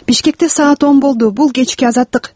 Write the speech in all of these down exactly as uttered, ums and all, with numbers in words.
Бишкекте саат он болду. Бул кечки Азаттык.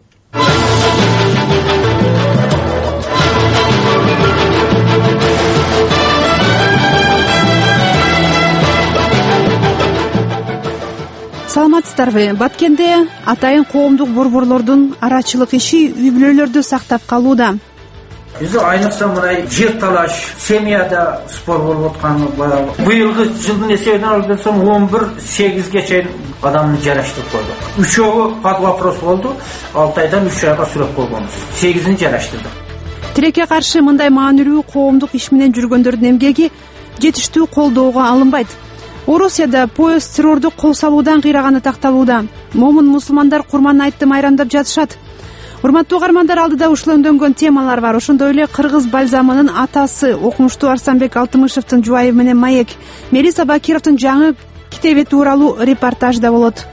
Саламатсыздарбы? Баткенде атайын коомдук борборлордун арачылык иши үй-бүлөлөрдү сактап калууда. Биз айныкса мындай жер талаш, семьяда спор болуп атканы баягы. Быйылгы жылдын эсебинен алып келсем он бир сегизге чейин адамды жараштырып койдук. Үчөө под вопрос болду. алты айдан үч айга сүрөп койгонбуз. сегизин жараштырдык. Тилекке каршы мындай маанилүү коомдук иш менен жүргөндөрдүн эмгеги жетиштүү колдоого алынбайт. Орусияда поезд террорду кол салуудан кыйраганы такталууда. Момун мусулмандар Курман айтты майрамдап жатышат. Урматтуу угармандар, алдыда ушул өндөнгөн темалар бар. Ошондой эле кыргыз бальзамынын атасы окумуштуу Арсанбек Алтымышевдин жубайы менен маек, Мелиса Бакировдун жаңы китеби тууралуу репортаж да болот.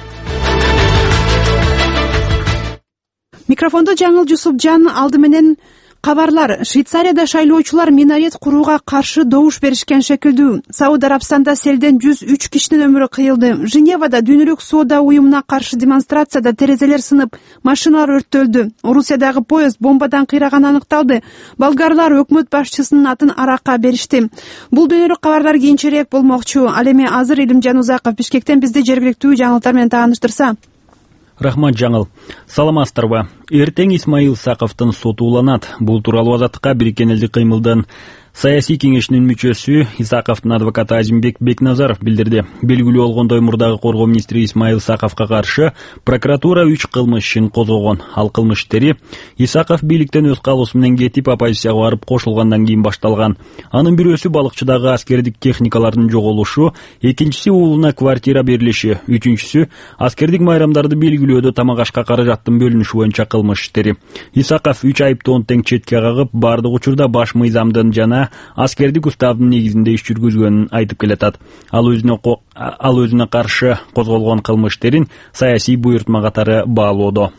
Микрофондо Жаңыл Жусупжан. Алды менен кабарлар. Швейцарияда шайлоочулар минарет курууга каршы добуш беришкен шекилдүү. Сауд Арабстанда селден жүз үч кишинин өмүрү кыйылды. Женевада дүйнөлүк соода уюмуна каршы демонстрацияда терезелер сынып, машиналар өрттөлдү. Орусиядагы поезд бомбадан кыйраганы аныкталды. Болгарлар өкмөт башчысынын атын аракка беришти. Бул дүйнөлүк кабарлар кийинчерээк болмокчу. Ал эми азыр Илимжан Узаков Бишкектен бизди жергиликтүү жаңылыктар менен тааныштырса. Рахмат, Жаңыл. Саламатсыздарбы? Эртең Исмаил Саковдун соту уланат. Бул тууралуу Азаттыкка Бириккен Элдик кыймылдын саясий кеңешинин мүчөсү Исаковдун адвокаты Азимбек Бекназаров билдирди. Белгилүү болгондой, мурдагы коргоо министри Исмаил Саковго каршы прокуратура үч кылмыш ишин козгогон. Ал кылмыш иштери Исаков бийликтен өз калуусу менен кетип, оппозицияга барып кошулгандан кийин башталган. Анын бирөөсү балыкчыдагы аскердик техникалардын жоголушу, экинчиси уулуна квартира берилиши, үчүнчүсү аскердик майрамдарды белгилөөдө тамак ашка каражаттын бөлүнүшү боюнча кылмыш иштери. Исаков үч айыптоонун тең четке кагып, бардык учурда баш мыйзамдын жана аскердик уставдын негизинде иш жүргүзгөнүн айтып келатат. Ал өзүнө ал өзүнө каршы козголгон кылмыштерин саясий буйртма катары баалоодо.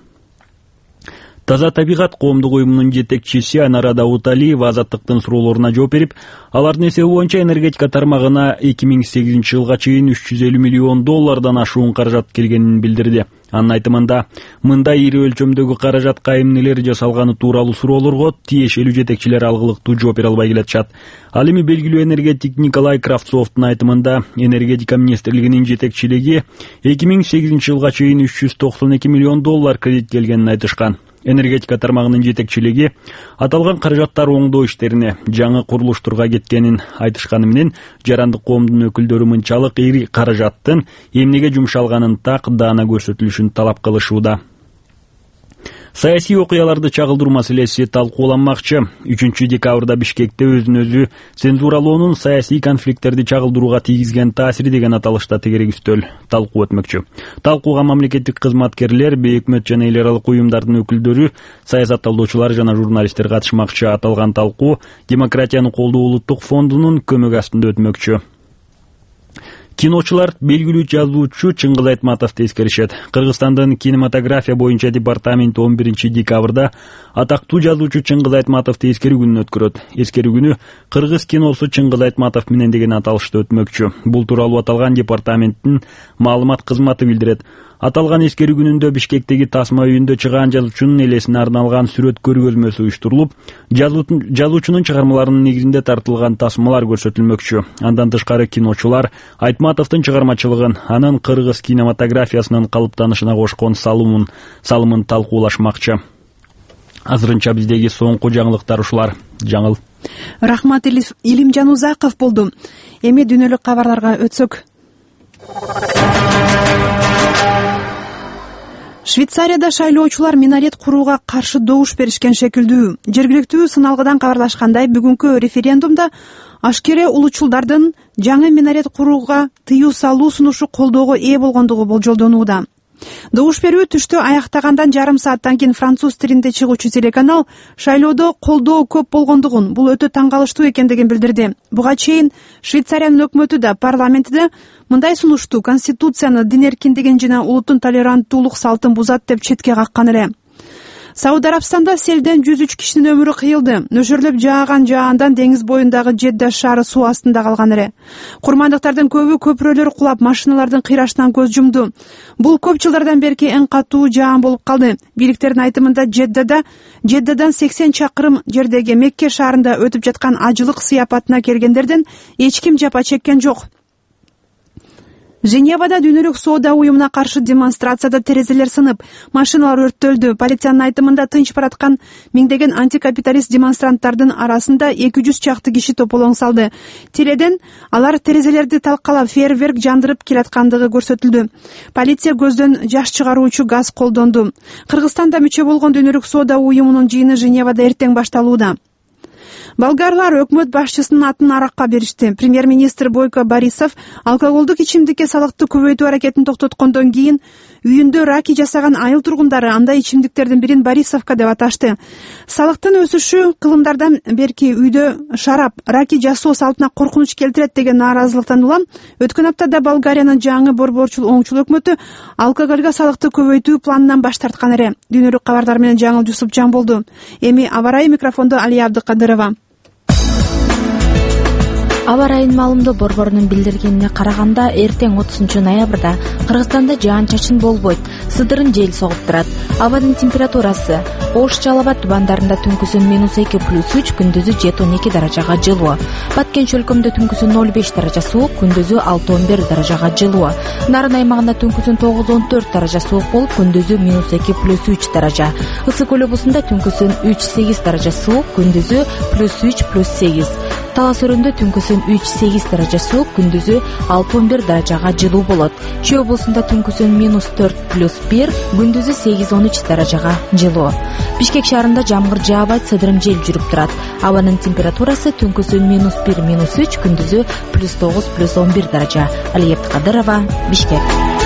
Таза табигат коомдук уюмунун жетекчиси Анара Дауталиева Азаттыктын суроолоруна жооп берип, алардын эсеби боюнча энергетика тармагына эки миң сегизинчи жылга чейин үч жүз элүү миллион доллардан ашуун каражат келгенин билдирди. Анын айтымында, мындай ири өлчөмдөгү каражатка эмнелер жасалганы тууралуу суроолорго тиешелүү жетекчилер алгылыктуу жооп бере албай келатышат. Ал эми белгилүү энергетик Николай Кравцовдун айтымында, энергетика министрлигинин жетекчилиги эки миң сегизинчи жылга чейин үч жүз токсон эки миллион доллар кредит келгенин айтышкан. Энергетика тармагынын жетекчилиги аталган каражаттар оңдоо иштерине, жаңы курулуштурга кеткенин айтышканы менен, жарандык коомдун өкүлдөрү мынчалык ири каражаттын эмнеге жумшалганын так даана көрсөтүлүшүн талап кылышууда. Саясий окуяларды чагылдыруу маселеси талкууланмакчы. үчүнчү декабрда Бишкекте өзүн өзү цензуралоонун саясий конфликттерди чагылдырууга тийгизген таасири деген аталышта тегерек үстөл талкуу өтмөкчү. Талкууга мамлекеттик кызматкерлер, бейөкмөт жана эл аралык уюмдардын өкүлдөрү, саясатталуучулар жана журналисттер катышмакчы. Аталган талкуу Демократияны колдоо улуттук фондунун көмөгү астында өтмөкчү. Киночулар белгилүү жазуучу Чыңгыз Айтматовду эскеришет. Кыргызстандын кинематография боюнча департаменти он биринчи декабрда атактуу жазуучу Чыңгыз Айтматовду эскерүү күнүн өткөрөт. Эскерүү күнү кыргыз киносу Чыңгыз Айтматов менен деген аталышта өтмөкчү. Бул тууралуу аталган департаменттин маалымат кызматы билдирет. Аталган эскерүү күнүндө Бишкектеги Тасма үйүндө чыгаан жазуучунун элесине арналган сүрөт көргөзмөсү уюштурулуп, жазуучунун чыгармаларынын негизинде тартылган тасмалар көрсөтүлмөкчү. Андан тышкары киночулар Айтматовдун чыгармачылыгын, анын кыргыз кинематографиясынын калыптанышына кошкон салымын салымын талкуулашмакчы. Азырынча биздеги соңку жаңылыктар ушулар. Жаңыл. Рахмат, Илимжан Узаков болду. Эми дүйнөлүк кабарларга өтсөк. Швейцарияда шайлоочулар минарет курууга каршы добуш беришкен шекилдүү. Жергиликтүү сыналгыдан кабарлашкандай, бүгүнкү референдумда ашкере улучулдардын жаңы минарет курууга тыюу салуу сунушу колдоого ээ болгондугу болжолдонууда. Добуш берүү түштө аяктагандан жарым сааттан кийин француз тилинде чыгуучу телеканал шайлоодо колдоо көп болгондугун, бул өтө таң калыштуу экендигин билдирди. Буга чейин Швейцариянын өкмөтү да, парламенти да мындай сунушту конституцияны, дин эркиндигин жана улуттун толеранттуулук салтын бузат деп четке каккан эле. Сауд Арабстанда селден жүз үч кишинин өмүрү кыйылды. Нөшөрлөп жааган жаандан деңиз боюндагы Жедда шаары суу астында калган эле. Курмандыктардын көбү көпүрөлөр кулап, машиналардын кыйрашынан көз жумду. Бул көп жылдардан берки эң катуу жаан болуп калды. Бийликтердин айтымында Жеддада Жеддадан сексен чакырым жердеги Мекке шаарында өтүп жаткан ажылык сыяпатына келгендерден эч ким жапа чеккен жок. Женевада дүйнөлүк соода уюмуна каршы демонстрацияда терезелер сынып, машиналар өрттөлдү. Полициянын айтымында тынч бараткан миңдеген антикапиталист демонстранттардын арасында эки жүз чакты киши тополоң салды. Теледен алар терезелерди талкалап, фейерверк жандырып келаткандыгы көрсөтүлдү. Полиция көздөн жаш чыгаруучу газ колдонду. Кыргызстанда мүчө болгон дүйнөлүк соода уюмунун жыйыны Женевада эртең башталууда. Болгарлар өкмөт башчысынын атын аракка беришти. Премьер-министр Бойко Борисов алкоголдук ичимдикке салыкты көбөйтүү аракетин токтоткондон кийин үйүндө раки жасаган айыл тургундары андай ичимдиктердин бирин Борисовка деп аташты. Салыктын өсүшү кылымдардан берки үйдө шарап, раки жасоо салтына коркунуч келтирет деген нааразылыктан улам өткөн аптада Болгариянын жаңы борборчул оңчул өкмөтү алкоголго салыкты көбөйтүү планынан баш тарткан эле. Дүйнөлүк кабардар менен Жаңыл Жусупжан болду. Эми аба ырайы микрофондо Алия Абдыкадырова. Аба ырайынын маалымдоо борборунун билдиргенине караганда, эртең отузунчу ноябрда Кыргызстанда жаан-чачын болбойт, сыдырын жел согуп турат. Абадын температурасы Ош, Жалал Абад тубандарында түнкүсүн минус эки плюс үч, күндүзү жети он эки даражага жылуу. Баткенч өлкөмдө түнкүсүн ноль беш даража суук, күндүзү алты он бир даражага жылуу. Нарын аймагында түнкүсүн тогуз он төрт даража суук болуп, күндүзү минус эки плюс үч даража. Ысык көл облусунда түнкүсүн үч сегиз даража суук, күндүзү плюс үч плюс сегиз. Талас өрөндө түнкүсүн үч сегиз даража суук, күндүзү алты он бир даражага жылуу болот. Чүй облусунда түнкүсүн минус төрт плюс бир, күндүзү сегиз он үч даражага жылуу. Бишкек шаарында жамгыр жаабайт, сыдырым жел жүрүп турат. Абанын температурасы түнкүсүн минус бир минус үч, күндүзү плюс тогуз плюс он бир даража. Алия Абдыкадырова, Бишкек.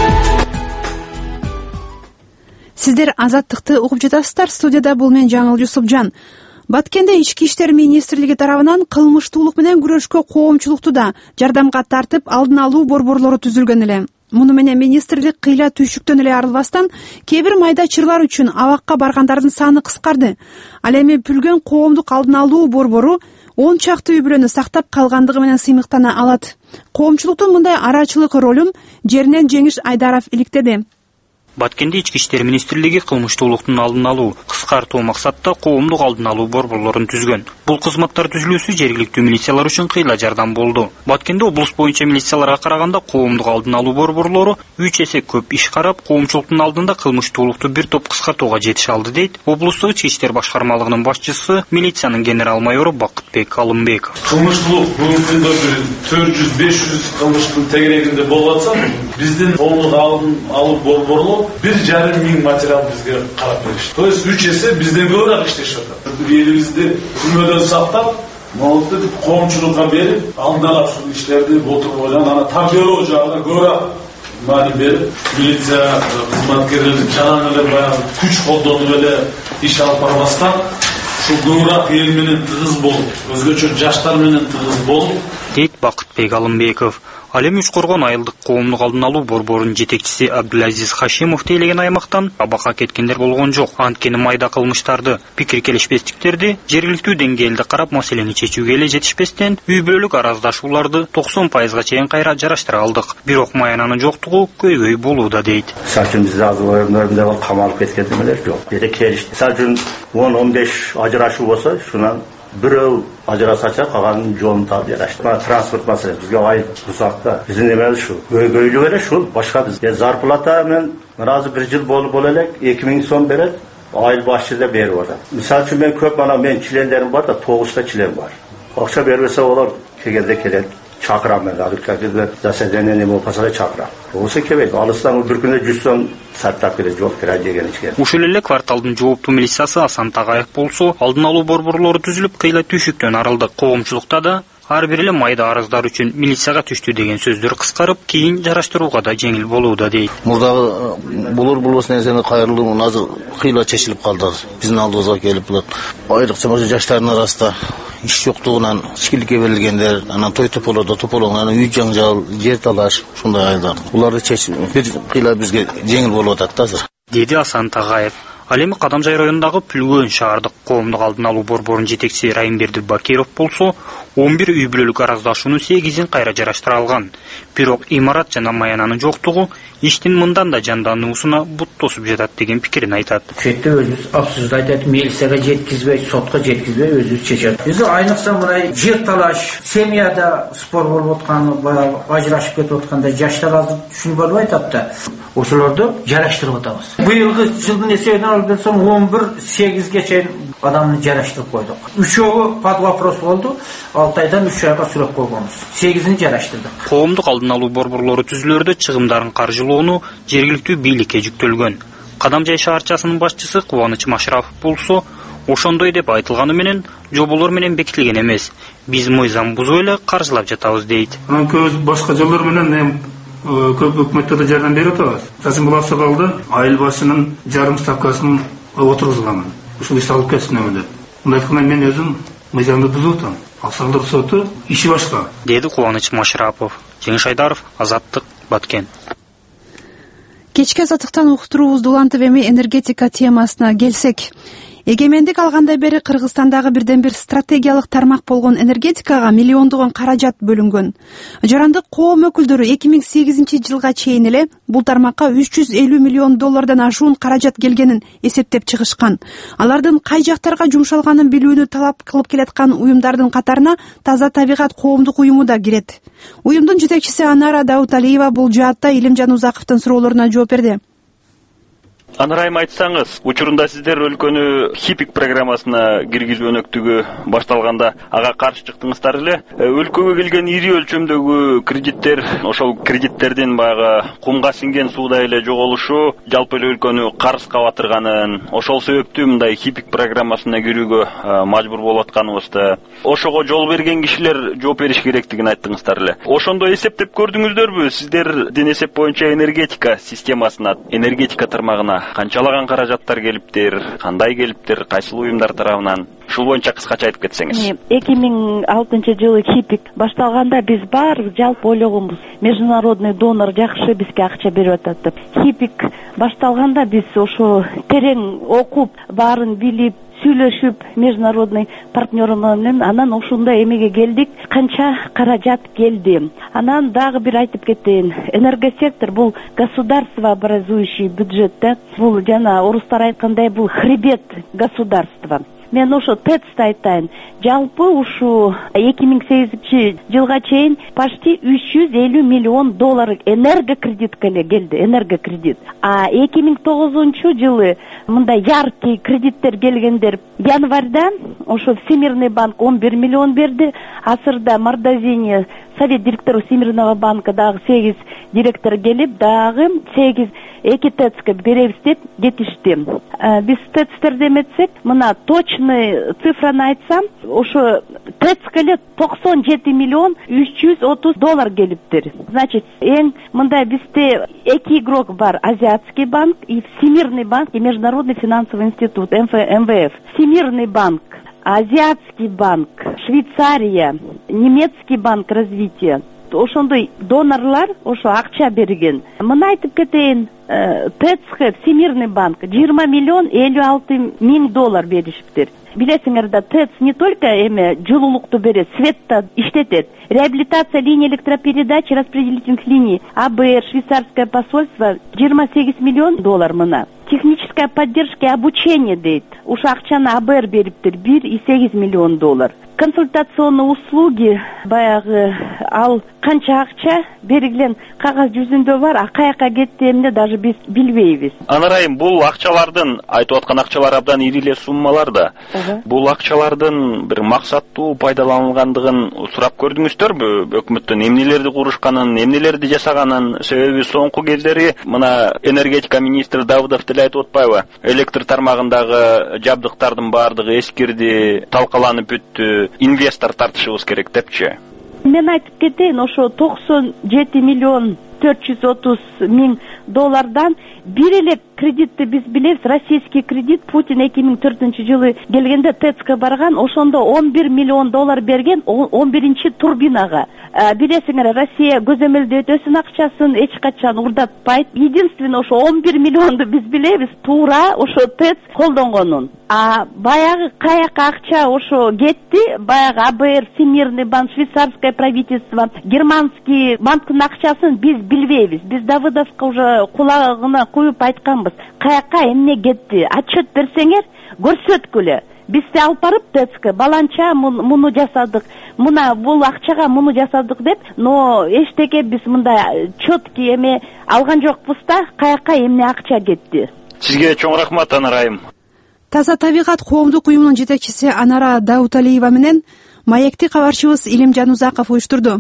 Сиздер Азаттыкты угуп жатасыздар. Студияда бул мен Жаңыл Жусупжан. Баткенде Ички иштер министрлиги тарабынан кылмыштуулук менен күрөшкө коомчулукту жардамга тартып, алдын алуу борборлору түзүлгөн эле. Муну менен министрлик кыйла түйшүктөн эле арылбастан, кээ бир майда чырлар үчүн абакка баргандардын саны кыскарды. Ал эми Пүлгөн коомдук алдын алуу борбору он чакты үй-бүлөнү сактап калгандыгы менен сыймыктана алат. Коомчулуктун мындай арачылык ролун жеринен Жеңиш Айдаров иликтеди. Баткенде Ички иштер министрлиги кылмыштуулуктун алдын алуу, кыскартуу максатта коомдук алдын алуу борборлорун түзгөн. Бул кызматтар түзүлүүсү жергиликтүү милициялар үчүн кыйла жардам болду. Баткенде облус боюнча милицияларга караганда коомдук алдын алуу борборлору үч эсе көп иш карап, коомчулуктун алдында кылмыштуулукту бир топ кыскартууга жетише алды, дейт облустук ички иштер башкармалыгынын башчысы, милициянын генерал-майору Бакытбек Алымбеков. Кылмыштуулук бүгүнкү күндө төрт жүз беш жүз кылмыштын тегерегинде болуп атса, биздин коомдук алдын алуу борборлор bir жарым миң материал бизге карап беришти. То есть үч эсе бизден көбүрөөк иштешип атат. Элибизди күнөөдөн сактап, могулту коомчулукка берип, алдын ушул иштерди болтурууга жана аны тарбиялоо жагына көбүрөөк маани берип, милиция кызматкерлери жаңы эле баягы күч колдонуп эле иш алып барбастан, ушул көбүрөөк эл менен тыгыз болуп, өзгөчө жаштар менен тыгыз болуп, дейт Бакытбек Алымбеков. Ал эми Үч Коргон айылдык коомдук алдын алуу борборунун жетекчиси Абдулазиз Хашимов тейлеген аймактан абакка кеткендер болгон жок. Анткени майда кылмыштарды, пикир келишпестиктерди жергиликтүү деңгээлде карап маселени чечүүгө эле жетишпестен, үй бүлөлүк араздашууларды токсон пайызга чейин кайра жараштыра алдык. Бирок маянанын жоктугу көйгөй болууда, дейт. Сачын бизде азыр оюндарында камалып кеткен эмелер жок. Бирде келишти. Сачын он он беш ажырашуу болсо, шунан бирөө ажырасача калганын жолун таап жарашты. Транспорт маселеси бизге айыл узакта. Биздин эмес ушул. Көйгөйлүк эле ушул. Башка бизге зарплата мен ыраазы бир жыл болуп боло элек эки миң сом берет. Айыл башчы да берип атат. Мисалы үчүн мен көп мана мен чилендерим бар да, тогузта член бар. Акча бербесе олар кегенде келет. Чакырам мен азыр заседание не болбаса да чакырам. Болсо кебейт. Алыстан бир күндө жүз сом саттап келет, жок кира деген ичкен. Ушул эле кварталдын жооптуу милициясы Асан Тагаев болсо, алдын алуу борборлору түзүлүп, кыйла түйшүктөн арылды. Коомчулукта да ар бир эле майда арыздар үчүн милицияга түштү деген сөздөр кыскарып, кийин жараштырууга да жеңил болууда, дейт. Мурдагы булур булбас нерсени кайрылуу азыр кыйла чечилип калды. Биздин алдыбызга келип булат. Айрыкча жаштардын арасында иш жоктугунан ичкиликке берилгендер, анан той тополодо тополоңан үй жаңжал, жер талаш, ушундай айдар. Буларды чечип бир кыйла бизге жеңил болуп атат азыр, деди Асан Тагаев. Ал эми Кадамжай районундагы Пүлгөн шаардык коомдук алдын алуу борборунун жетекчиси Райымберди Бакиров болсо, он бир үй бүлөлүк араздашуунун сегизин кайра жараштыра алган. Бирок имарат жана маянанын жоктугу иштин мындан да жандануусуна бут тосуп жатат деген пикирин айтат. Четте өзүбүз абсурдайт айтып, милицияга жеткизбей, сотко жеткизбей өзүбүз чечет. Биз айныкса мындай жер талаш, семьяда спор болуп аткан, баягы ажырашып кетип атканда жаштар азыр түшүнбөй атат да. Ошолорду жараштырып атабыз. Быйылгы жылдын эсебинен алган соң он бир сегизге чейин адамды жараштырып койдук. Үчөө под вопрос болду. алты айдан үч айга сүрөп койгонбуз. сегизин жараштырдык. Коомдук алдын алуу борборлору түзүлөрдө чыгымдарын каржылоону жергиликтүү бийликке жүктөлгөн. Кадамжай шаарчасынын башчысы Кубаныч Машарапов болсо, ошондой деп айтылганы менен жоболор менен бекитилген эмес. Биз мыйзам бузуп эле каржылап жатабыз дейт. Көз башка жолдор менен көп өкмөттөргө жардам берип атабыз. Сазын буласы калды, айыл башынын жарым ставкасын отургузган. Ушул иш алып кетсин деп. Мындай айтканда мен өзүм мыйзамды бузуп атам. Аксалдык соту иши башка. Деди Кубаныч Машарапов. Жеңиш Айдаров, Азаттык, Баткен. Кечки азаттыктан уктуруубузду улантып эми энергетика темасына келсек. Эгемендик алгандан бери Кыргызстандагы бирден бир стратегиялык тармак болгон энергетикага миллиондогон каражат бөлүнгөн. Жарандык коом өкүлдөрү эки миң сегизинчи жылга чейин эле бул тармакка үч жүз элүү миллион доллардан ашуун каражат келгенин эсептеп чыгышкан. Алардын кай жактарга жумшалганын билүүнү талап кылып келаткан уюмдардын катарына Таза табигат коомдук уюму да кирет. Уюмдун жетекчиси Анара Дауталиева бул жаатта Илимжан Узаковдун суроолоруна жооп берди. Анарайым, айтсаңыз, учурунда сиздер өлкөнү хипик программасына киргизүү өнөктүгү башталганда ага каршы чыктыңыздар эле. Өлкөгө келген ири өлчөмдөгү кредиттер, ошол кредиттердин баягы кумга сиңген суудай эле жоголушу, жалпы эле өлкөнү карызга батырганын, ошол себептүү мындай хипик программасына кирүүгө мажбур болуп атканыбызды, ошого жол берген кишилер жооп бериш керектигин айттыңыздар эле. Ошондой эсептеп көрдүңүздөрбү? Сиздердин эсеп боюнча энергетика системасына, энергетика тармагына канчалаган каражаттар келиптир, кандай келиптир, кайсыл уюмдар тарабынан? Ушул боюнча кыскача айтып кетсеңиз. эки миң алтынчы жылы хипик башталганда биз баары жалпы ойлогонбуз, международный донор жакшы бизге акча берип атат деп. Хипик башталганда биз ошо терең окуп, баарын билип, сүйлөшүп международный партнеры менен анан ошондой эмеге келдик. Канча каражат келди. Анан дагы бир айтып кетейин. Энергосектор бул государствообразующий бюджет да. Бул жана орустар айткандай бул хребет государства. Мен ошо ТЭЦ айтайын. Жалпы ушу эки миң сегизинчи жылга чейин почти үч жүз элүү миллион доллар энергокредитке келди, энергокредит. А эки миң тогузунчу жылы мындай яркий кредиттер келгендер январда ошо Всемирный банк он бир миллион берди, асырда Мордовия совет директору Всемирного банка дагы сегиз директор келип, дагы сегиз эки ТЭЦке беребиз деп кетишти. Биз ТЭЦтерди эметсек, мына точный цифраны айтсам, ошо ТЭЦке эле токсон жети миллион үч жүз отуз доллар келиптир. Значит, эң мындай бизде эки игрок бар: Азиатский банк и Всемирный банк и Международный финансовый институт эм вэ эф. Всемирный банк, Азиатский банк, Швейцария, Немецкий банк развития. Ошондой донорлар ошо акча берген. Мына айтып кетейин, ТЭЦке Всемирный банк жыйырма миллион элүү алты миң доллар беришиптир. Билесиңер да, ТЭЦ не только эме жылуулукту берет, светта иштетет. Реабилитация линий электропередач, распределительных линий А Б Р, швейцарское посольство жыйырма сегиз миллион доллар мына. Техническая поддержка и обучение дейт. Уш акчаны А Б Р бериптир бир и сегиз миллион доллар. Консультационные услуги баягы ал канча акча берилген кагаз жүзүндө бар, а каяка кетти эмне даже биз билбейбиз. Анарайым, бул акчалардын, айтып аткан акчалар абдан ири эле суммалар да. Бул акчалардын бир максаттуу пайдаланылгандыгын сурап көрдүңүздөрбү? Өкмөттөн эмнелерди курушканын, эмнелерди жасаганын? Себеби соңку кездери мына энергетика министри Давыдов деле айтып атпайбы? Электр тармагындагы жабдыктардын баардыгы эскирди, талкаланып бүттү, инвестор тартышыбыз керек депчи. Мен айтып кетейин, ошо токсон жети миллион төрт жүз отуз миң доллардан бир эле кредитти биз билебиз, российский кредит. Путин эки миң төртүнчү жылы келгенде ТЭЦКе барган, ошондо он бир миллион доллар берген он биринчи турбинага. Билесиңер, Россия көзөмөлдөтөсүн акчасын эч качан урдатпайт. Единственное ошо он бир миллионду биз билебиз туура ошо ТЭЦ колдонгонун. А баягы каяка акча ошо кетти, баягы АБР, Всемирный банк, швейцарское правительство, германский банктын акчасын биз билбейбиз. Биз Давыдовго уже кулагына куюп айтканбыз. Каяка эмне кетти? Отчет берсеңер, көрсөткүлө. Биз те алып барып ТЭЦКе баланча муну жасадык, мына бул акчага муну жасадык деп, но эчтеке биз мындай четкий эме алган жокпуз да, каяка эмне акча кетти. Сизге чоң рахмат, Анара айым. Таза табигат коомдук уюмунун жетекчиси Анара Дауталиева менен маекти кабарчыбыз Илимжан Узаков уюштурду.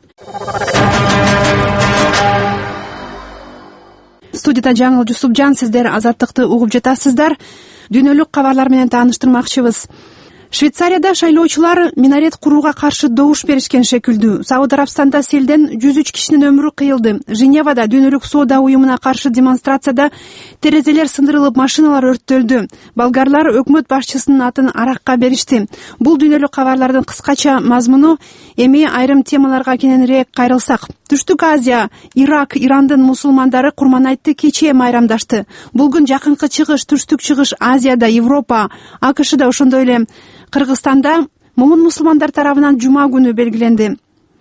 Студияда Жаңыл Жусупжан, сиздер Азаттыкты угуп жатасыздар. Дүйнөлүк кабарлар менен тааныштырмакчыбыз. Швейцарияда шайлоочулар минарет курууга каршы добуш беришкен шекилдүү. Сауд Арабстанда селден жүз үч кишинин өмүрү кыйылды. Женевада дүйнөлүк соода уюмуна каршы демонстрацияда терезелер сындырылып, машиналар өрттөлдү. Болгарлар өкмөт башчысынын атын аракка беришти. Бул дүйнөлүк кабарлардын кыскача мазмуну. Эми айрым темаларга кененирээк кайрылсак. Түштүк Азия, Ирак, Ирандын мусулмандары Курман айтты кечээ майрамдашты. Бул күн Жакынкы Чыгыш, Түштүк Чыгыш Азияда, Европа, АКШда, ошондой эле Кыргызстанда момун мусулмандар тарабынан жума күнү белгиленди.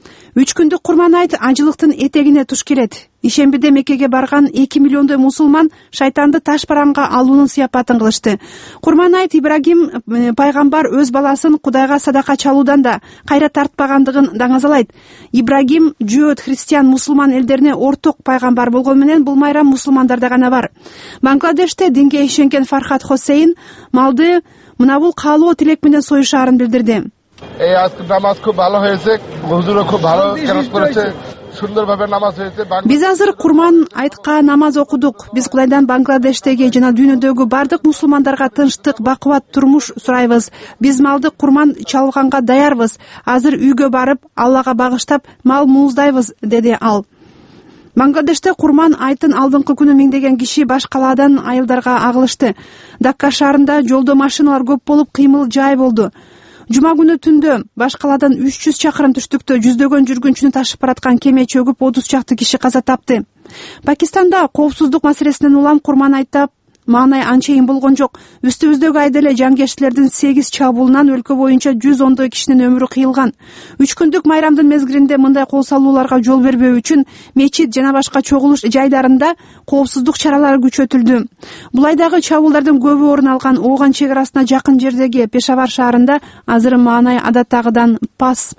Үч күндүк Курман айт ажылыктын этегине туш келет. Ишембиде Меккеге барган эки миллиондой мусулман шайтанды таш бараңга алуунун сыяпатын кылышты. Курман айт Ибрагим пайгамбар өз баласын Кудайга садака чалуудан да кайра тартпагандыгын даңазалайт. Ибрагим жөөт христиан мусулман элдерине орток пайгамбар болгону менен бул майрам мусулмандарда гана бар. Бангладеште динге ишенген Фархат Хосейн малды мына бул каалоо тилек менен союшаарын билдирди. এই আজকে নামাজ খুব ভালো হয়েছে, হুজুরও খুব ভালো কেরাত করেছে, সুন্দরভাবে নামাজ হয়েছে। Биз азыр Курман айтка намаз окудук. Биз Кудайдан Бангладештеги жана дүйнөдөгү бардык мусулмандарга тынчтык, бакубат турмуш сурайбыз. Биз малды Курман чалганга даярбыз. Азыр үйгө барып, Аллага багыштап мал мууздайбыз, деди ал. Бангладеште Курман айтын алдыңкы күнү миңдеген киши баш калаадан айылдарга агылышты. Дакка шаарында жолдо машиналар көп болуп, кыймыл жай болду. Жума күнү түндө баш калаадан үч жүз чакырым түштүктө жүздөгөн жүргүнчүнү ташып бараткан кеме чөгүп, отуз чакты киши каза тапты. Пакистанда коопсуздук маселесинен улам Курман айтап маанай анчейин болгон жок. Үстүбүздөгү айделе жангерчилердин сегиз чабуулунан өлкө боюнча жүз ондой кишинин өмүрү кыйылган. Үч күндүк майрамдын мезгилинде мындай кол салууларга жол бербөө үчүн мечит жана башка чогулуш жайларында коопсуздук чаралары күчөтүлдү. Бул айдагы чабуулдардын көбү орун алган Ооган чек арасына жакын жердеги Пешавар шаарында азыр маанай адаттагыдан пас.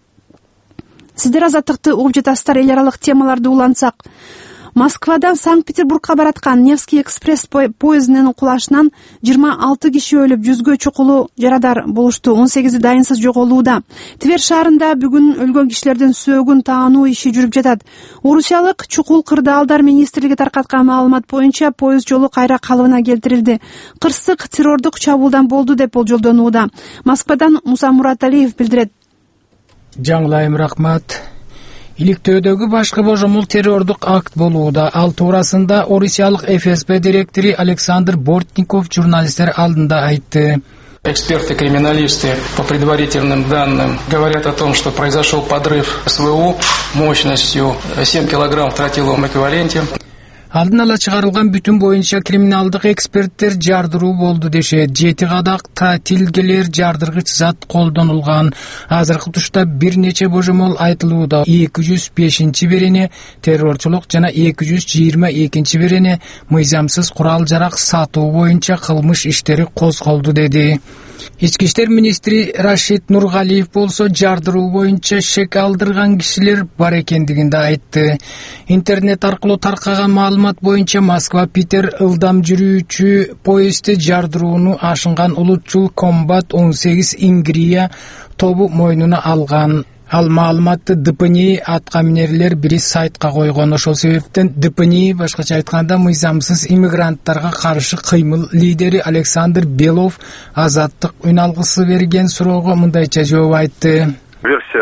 Сиздер Азаттыкты угуп жатасыздар. Эл аралык темаларды улантсак, Москвадан Санкт-Петербургка бараткан Невский экспресс поездинин кулашынан жыйырма алты киши өлүп, жүзгө чукулу жарадар болушту, он сегизи дайынсыз жоголууда. Твер шаарында бүгүн өлгөн кишилердин сөөгүн таануу иши жүрүп жатат. Орусиялык чукул кырдаалдар министрлиги таркаткан маалымат боюнча поезд жолу кайра калыбына келтирилди. Кырсык террордук чабуулдан болду деп болжолдонууда. Москвадан Муса Мураталиев билдирет. Жаңылайым рахмат. Иликтөөдөгү башкы божомол террордук акт болууда. Ал туурасында Орусиялык эф эс бэ директору Александр Бортников журналисттер алдында айтты. Эксперты-криминалисты по предварительным данным говорят о том, что произошел подрыв эс вэ у мощностью семь килограмм в тротиловом эквиваленте. Алдын ала чыгарылган бүтүн боюнча криминалдык эксперттер жардыруу болду дешет. Жети кадак тротилгелер жардыргыч зат колдонулган. Азыркы тушта бир нече божомол айтылууда. эки жүз бешинчи бирине террорчулук жана эки жүз жыйырма экинчи бирине мыйзамсыз курал жарак сатуу боюнча кылмыш иштери козголду деди. Ички иштер министри Рашид Нургалиев болсо жардыруу боюнча шек алдырган кишилер бар экендигин да айтты. Интернет аркылуу таркаган маалымат боюнча Москва Питер ылдам жүрүүчү поезди жардырууну ашынган улутчул Комбат он сегиз Ингрия тобу мойнуна алган. Ал маалыматты дэ пэ эн и аткаминерлер бири сайтка койгон. Ошол себептен дэ пэ эн и башкача айтканда мыйзамсыз иммигранттарга каршы кыймыл лидери Александр Белов Азаттык үн алгысы берген суроого мындайча жооп айтты. Версия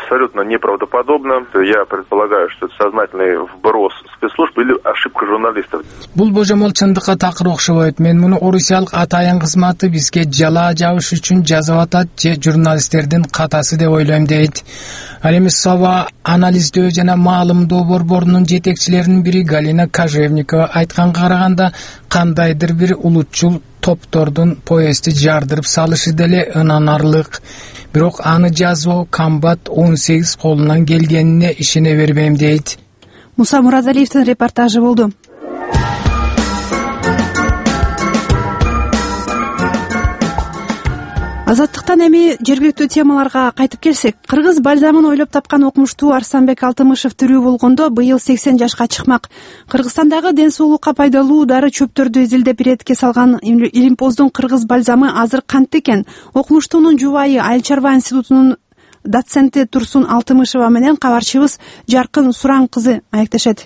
абсолютно неправдоподобно. Я предполагаю, что это сознательный вброс спецслужб или ошибка журналистов. Бул божомол чындыкка такыр окшобойт. Мен муну орусиялык атайын кызматы бизге жала жабыш үчүн жазып атат же журналисттердин катасы деп ойлойм дейт. Ал эми Саба анализдөө жана маалымдоо борборунун жетекчилеринин бири Галина Кожевникова айтканга караганда кандайдыр бир улутчул топтордун поезди жардырып салышы деле ынанарлык. Бирок аны жазуу комбат он сегиз колунан келгенине ишене бербейм дейт. Муса Мурадалиевдин репортажы болду. Азаттыктан эми жергиликтүү темаларга кайтып келсек, кыргыз бальзамын ойлоп тапкан окумуштуу Арсанбек Алтымышев тирүү болгондо быйыл сексен жашка чыкмак. Кыргызстандагы ден соолукка пайдалуу дары чөптөрдү изилдеп иретке салган Илимпоздун кыргыз бальзамы азыр кантте экен? Окумуштуунун жубайы Айыл чарба институтунун доценти Турсун Алтымышева менен кабарчыбыз Жаркын Суран кызы маектешет.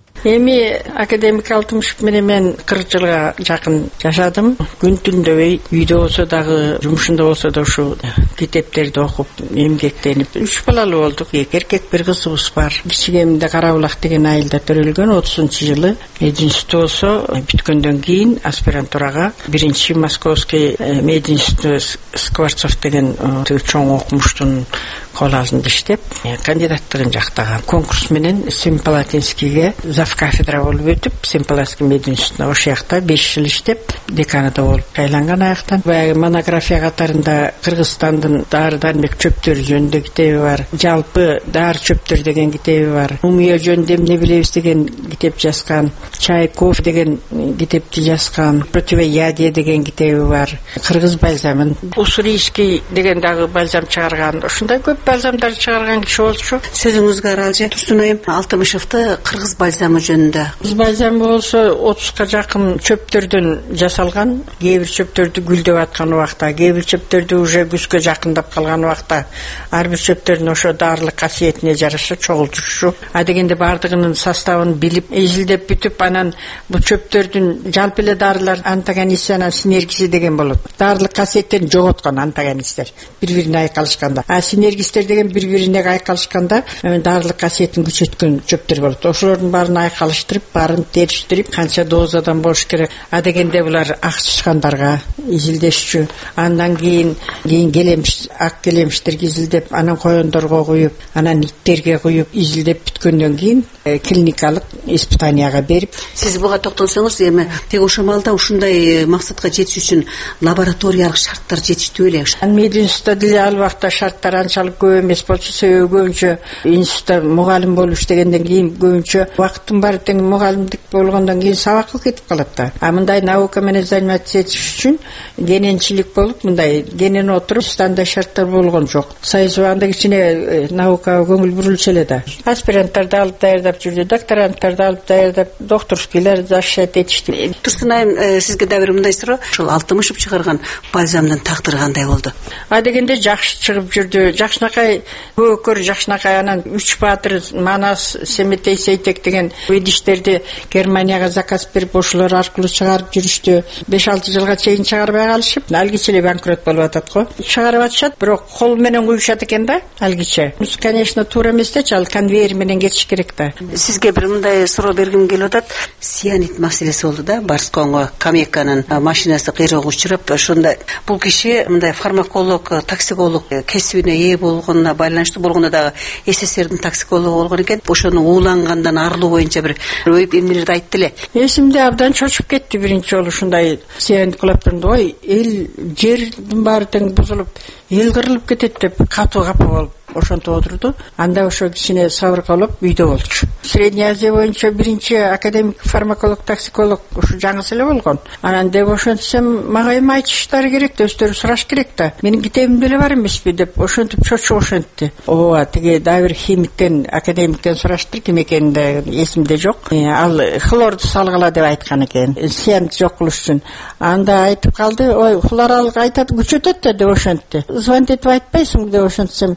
Эми академик Алтымышев менен мен кырк жылга жакын жашадым. Күн түндөбөй үйдө болсо дагы, жумушунда болсо да ушу китептерди окуп, эмгектенип, үч балалуу болдук. Эки эркек, бир кызыбыз бар. Кичигемде Кара Булак деген айылда төрөлгөн, отузунчу жылы. Мединститут болсо бүткөндөн кийин аспирантурага биринчи Московский мединститут Скворцов деген чоң окумуштун кол алдында иштеп, кандидаттыгын жактаган. Конкурс менен Семипалатинскийге зав кафедра болуп өтүп, Семипалатинский мединститутуна ошол жакта беш жыл иштеп, деканада болуп айланган аяктан. Баягы монография катарында Кыргызстандын дары дармек чөптөрү жөнүндө китеби бар, жалпы дары чөптөр деген китеби бар, умия жөнүндө эмне билебиз деген китеп жазган, Чайков деген китепти жазган, Противоядие деген китеби бар, Кыргыз бальзамын, Уссурийский деген дагы бальзам чыгарган. Ушундай көп бальзамдар чыгарган киши болчу. Сөзүңүзгө аралжы Турсун айым Алтымышевди кыргыз бальзамы жөнүндө. Кыргыз бальзамы болсо отузга жакын чөптөрдөн жасалган. Кээ бир чөптөрдү гүлдөп аткан убакта, кээ бир чөптөрдү уже күзгө жакындап калган убакта ар бир чөптөрдүн ошо дарылык касиетине жараша чогултушу. А дегенде бардыгынын составын билип, изилдеп бүтүп, анан бул чөптөрдүн жалпы эле дарылар антагонист жана синергиси деген болот. Дарылык касиеттерин жоготкон антагонисттер бири-бирине айкалышканда. А синергист деген бири-бирине айкалышканда дарылык касиетин күчөткөн чөптөр болот. Ошолордун баарын айкалыштырып, баарын териштирип, канча дозадан болуш керек. А дегенде булар ак чычкандарга изилдешчү. Андан кийин кийин келемиш, ак келемиштерге изилдеп, анан коёндорго куюп, анан иттерге куюп, изилдеп бүткөндөн кийин клиникалык испытанияга берип. Сиз буга токтолсоңуз, эми тек ошол маалда ушундай максатка жетиш үчүн лабораториялык шарттар жетиштүү эле. Мединститутта деле ал убакта шарттар анчалык көп эмес болчу, себеби көбүнчө институтта мугалим болуп иштегенден кийин көбүнчө убакыттын баары тең мугалимдик болгондон кийин сабакка кетип калат да. А мындай наука менен заниматься этиш үчүн гененчилик болуп, мындай генен отуруп стандай шарттар болгон жок. Союз убагында кичине наукага көңүл бурулчу эле да. Аспиранттарды алып даярдап жүрдү, докторанттарды алып даярдап, докторскийлер защищать этишти. Турсун айым, сизге да бир мындай суроо. Ошол Алтымышев чыгарган бальзамдын тагдыры кандай болду? А дегенде жакшы чыгып жүрдү. Жакшынакай көкөр, жакшынакай, анан Үч Баатыр, Манас, Семетей, Сейтек деген идиштерди Германияга заказ берип, ошолор аркылуу чыгарып жүрүштү. беш алты жылга чейин чыгарбай калышып, алгиче эле банкрот болуп атат го. Чыгарып атышат, бирок кол менен куюшат экен да, алгиче. Конечно, туура эмес да, ал конвейер менен кетиш керек да. Сизге бир мындай суроо бергим келип атат. Сианид маселеси болду да, Барсконго Камеканын машинасы кыйроого учурап, ошондо бул киши мындай фармаколог, токсиколог кесибине ээ болгонуна байланыштуу болгондо дагы СССРдин токсикологу болгон экен. Ошону уулангандан арылуу боюнча бир ой эмнелерди айтты эле. Эсимде абдан чочуп кетти биринчи жолу ушундай сианид кылып турганда, ой, эл жердин баары тең бузулуп, эл кырылып кетет деп катуу капа болуп ошонтип отурду. Анда ошо кичине сабыркалып үйдө болчу. Средняя Азия боюнча биринчи академик фармаколог, токсиколог ушу жаңысы эле болгон. Анан деп ошентсем, мага эми айтыштары керек да, өздөрү сураш керек да. Менин китебимде эле бар эмеспи деп ошентип чочуп ошентти. Ооба, тиги дагы бир химиктен, академиктен сураштыр, ким экени да эсимде жок. Ал хлорду салгыла деп айткан экен, сианид жок кылыш үчүн. Анда айтып калды, ой, хлоралык айтат, күчөтөт да деп ошентти. Звонить этип айтпайсың деп ошентсем, мен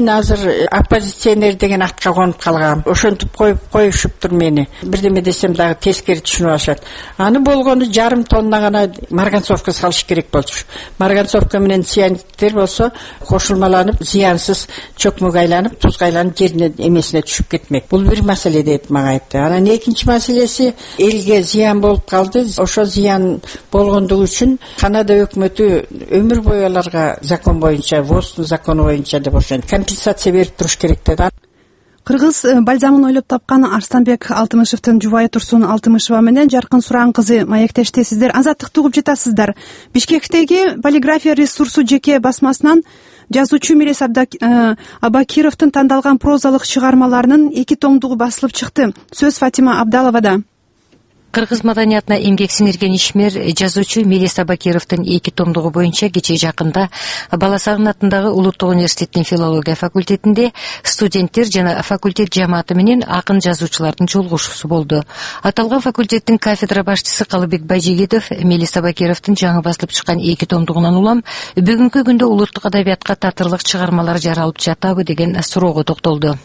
мен азыр оппозиционер деген атка конуп калгам. Ошентип коюп коюшуптур мени. Бирдеме десем дагы тескери түшүнүп алышат. Аны болгону жарым тонна гана марганцовка салыш керек болчу. Марганцовка менен цианиттер болсо кошулмаланып, зыянсыз чөкмөгө айланып, тузга айланып жерине эмесине түшүп кетмек. Бул бир маселе дейт мага айтты. Анан экинчи маселеси элге зыян болуп калды. Ошо зыян болгондугу үчүн Канада өкмөтү өмүр бою аларга закон боюнча, ВОЗдун закону боюнча деп ошо компенсация берип туруш керек dedi. Кыргыз бальзамын ойлоп тапкан Арстанбек Алтымышевдин жубайы Турсун Алтымышева менен Жаркын Суран кызы маектеште сиздер азаттыкты угуп жатасыздар. Бишкектеги полиграфия ресурсу жеке басмасынан жазуучу Мелис Абакировдун тандалган прозалык чыгармаларынын эки томдугу басылып чыкты. Сөз Фатима Абдаловада. Кыргыз маданиятына эмгек сиңирген ишмер жазуучу Мелис Абакировдун эки томдугу боюнча кече жакында Баласагын атындагы Улуттук университеттин филология факультетинде студенттер жана факультет жамааты менен акын жазуучулардын жолугушуусу болду. Аталган факультеттин кафедра башчысы Калыбек Байжигитов Мелис Абакировдун жаңы басылып чыккан эки томдугунан улам бүгүнкү күндө улуттук адабиятка татырлык чыгармалар жаралып жатабы деген суроого токтолду.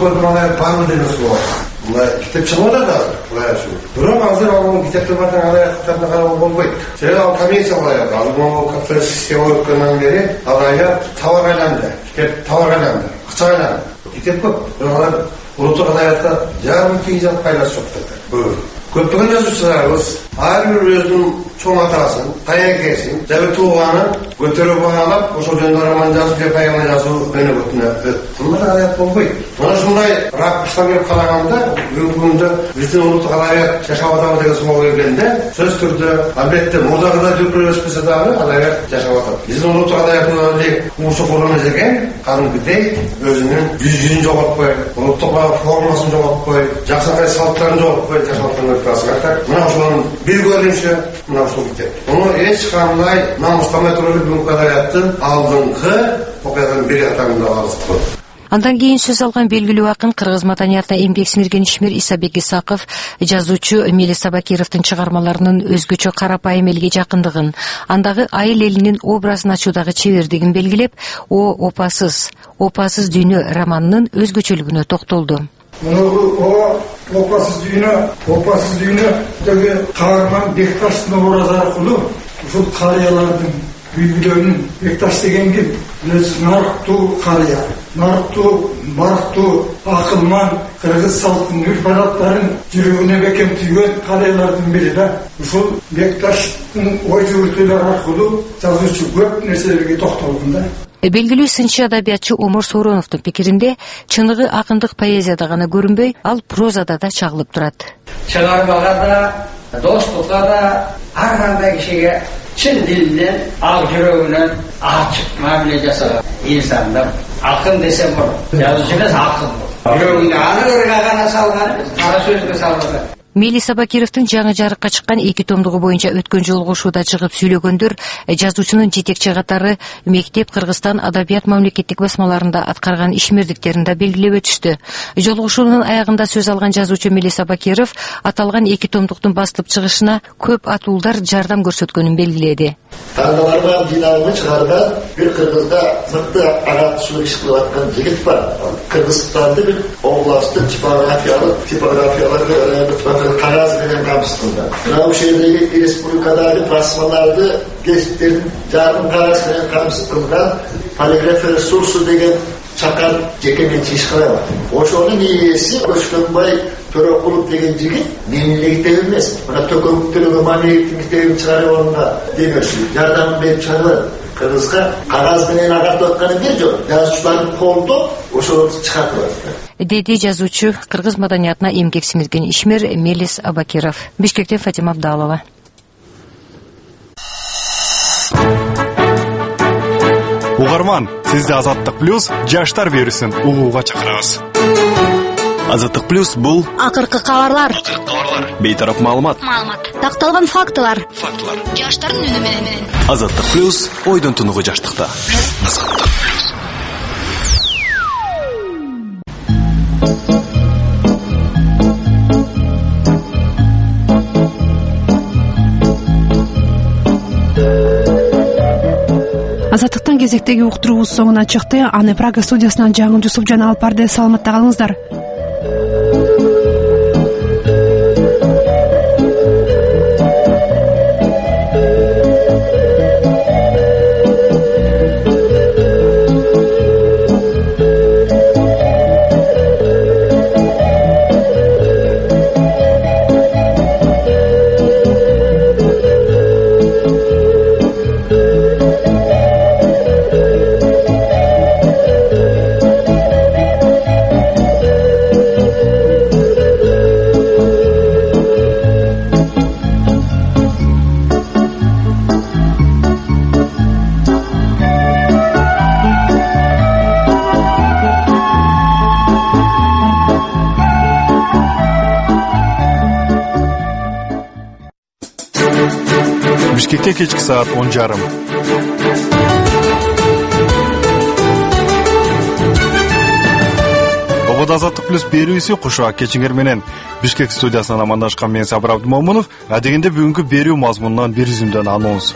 Китеп чыгып да, бирок азыр ал китептердин алаяктарына карап болбойт. Себеби ал коммерциялык, ал могу капиталист система өткөндөн бери алая товар айланды, китеп товар айланды, акча айланды. Китеп көп, бирок алар улуттук адабиятка жарым тийгизет пайдасы жок dedi. Көптөгөн жазуучуларыбыз ар бир өзүнүн чоң атасын, таякесин, жабы тууганын көтөрүп алып, ошол жөнүндө роман жазып, же поэма жазуу өнөгөтүнө өтөт. Мындай адабият болбойт. Мына ушундай ракурстан келип калаганда, бүгүнкү күндө биздин улуттук адабият жашап атабы деген суроо келгенде, сөз түрдө албетте мурдагыдай дүркүрөшпөсө дагы адабият жашап атат. Биздин улуттук адабияттын эле уушук урун эзеген, кадимкидей өзүнүн жүзүн жоготпой, улуттук формасын жоготпой, жаксакай салттарын жоготпой жашап аткан мына ошонун бир көрүнүшү мына ушул китеп. Муну эч кандай намыстамай туруп бүгүнкү адабияттын алдыңкы окуялардын бири катарында алып. Андан кийин сөз алган белгилүү акын Кыргыз маданиятына эмгек сиңирген ишмер Исабек Исаков жазуучу Мелис Абакировдун чыгармаларынын өзгөчө карапайым элге жакындыгын, андагы айыл элинин образын ачуудагы чебердигин белгилеп, о опасыз, опасыз дүйнө романынын өзгөчөлүгүнө токтолду. О опасыз дүйнө, опасыз дүйнөдөгү каарман Бекташтын образы аркылуу ушул карыялардын үлгүлөрүнүн Бекташ деген ким? Өзү нарыктуу карыя, нарыктуу, барктуу, акылман кыргыз салттын үрп-адаттарын жүрөгүнө бекем түйгөн карыялардын бири да. Ушул Бекташтын ой жүгүртүүлөрү аркылуу жазуучу көп нерселерге токтолгон да. Белгилүү сынчы адабиятчы Омор Соороновдун пикиринде чыныгы акындык поэзияда гана көрүнбөй, ал прозада да чагылып турат. Чыгармага да, достукка да, ар кандай кишиге чын дилинен, ак жүрөгүнөн ачык мамиле жасаган инсандар акын десе болот. Жазуучу эмес акын. Жүрөгүнө аны ыргагана салган, кара сөзгө салган. Мелис Абакировдун жаңы жарыкка чыккан эки томдугу боюнча өткөн жолугушууда чыгып сүйлөгөндөр жазуучунун жетекчи катары мектеп Кыргызстан адабият мамлекеттик басмаларында аткарган ишмердиктерин да белгилеп өтүштү. Жолугушуунун аягында сөз алган жазуучу Мелис Абакиров аталган эки томдуктун басылып чыгышына көп атуулдар жардам көрсөткөнүн белгиледи. Тандалардан жыйналып чыгарган бир кыргызда мыкты агартушулук иш кылып аткан жигит бар. Кыргызстанда бир областтын типографиялык типографияларга кагаз менен камсыздырды. Мына ушул жердеги республикадагы басмаларды гезиттердин жарым кагаз менен камсыздырган полиграфия ресурсу деген чакан жекеменчик ишкана бар. Ошонун ээси Өчкөнбай Төрөкулов деген жигит менин эле китеп эмес. Мына Төкөмүктөргө мамилеттин китебин чыгарып алганга демекчи жардам берип чыгарып кыргызга кагаз менен агартып атканы бир жок. Жазуучулардын колдоп ошону чыгартып атты. Деди жазуучу Кыргыз маданиятына эмгек сиңирген ишмер Мелис Абакиров. Бишкектен Фатима Абдалова. Угарман, сизди Азаттык плюс жаштар берүүсүн угууга чакырабыз. Азаттык плюс бул акыркы кабарлар, бейтарап маалымат, такталган фактылар, фактылар, жаштардын үнү менен. Азаттык плюс ойдон тунугу жаштыкта. Азаттык плюс. Азаттыктан Биздин кезектеги уктуруубуз соңуна чыкты. Аны Прага студиясынан жаңы Жусупжан алып барды. Саламатта калыңыздар. Бишкекте кечки саат он жарым. Обод Азаттык плюс берүүсү кушуа кечиңер менен Бишкек студиясынан амандашкан мен Сабыр Абдымомунов. Адегенде бүгүнкү берүү мазмунунан бир үзүмдөн анонс.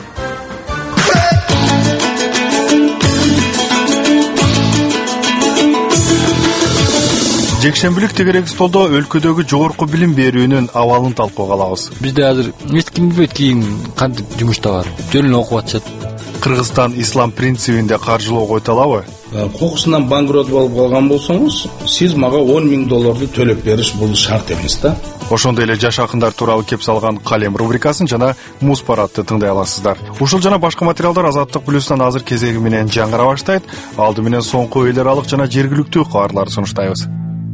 Жекшембилик тегерек столдо өлкөдөгү жогорку билим берүүнүн абалын талкууга алабыз. Бизде азыр эч ким билбейт кийин кантип жумушта бар. Жөн эле окуп атышат. Кыргызстан ислам принцибинде каржылоо койдолабы? Кокусунан банкрот болуп калган болсоңуз, сиз мага он миң долларды төлөп бериш бул шарт эмес да. Ошондой эле жаш акындар тууралуу кеп салган Калем рубрикасын жана Муз парадты тыңдай аласыздар. Ушул жана башка материалдар Азаттык плюстан азыр кезеги менен жаңыра баштайт. Алды менен соңку эл аралык жана жергиликтүү кабарларды сунуштайбыз.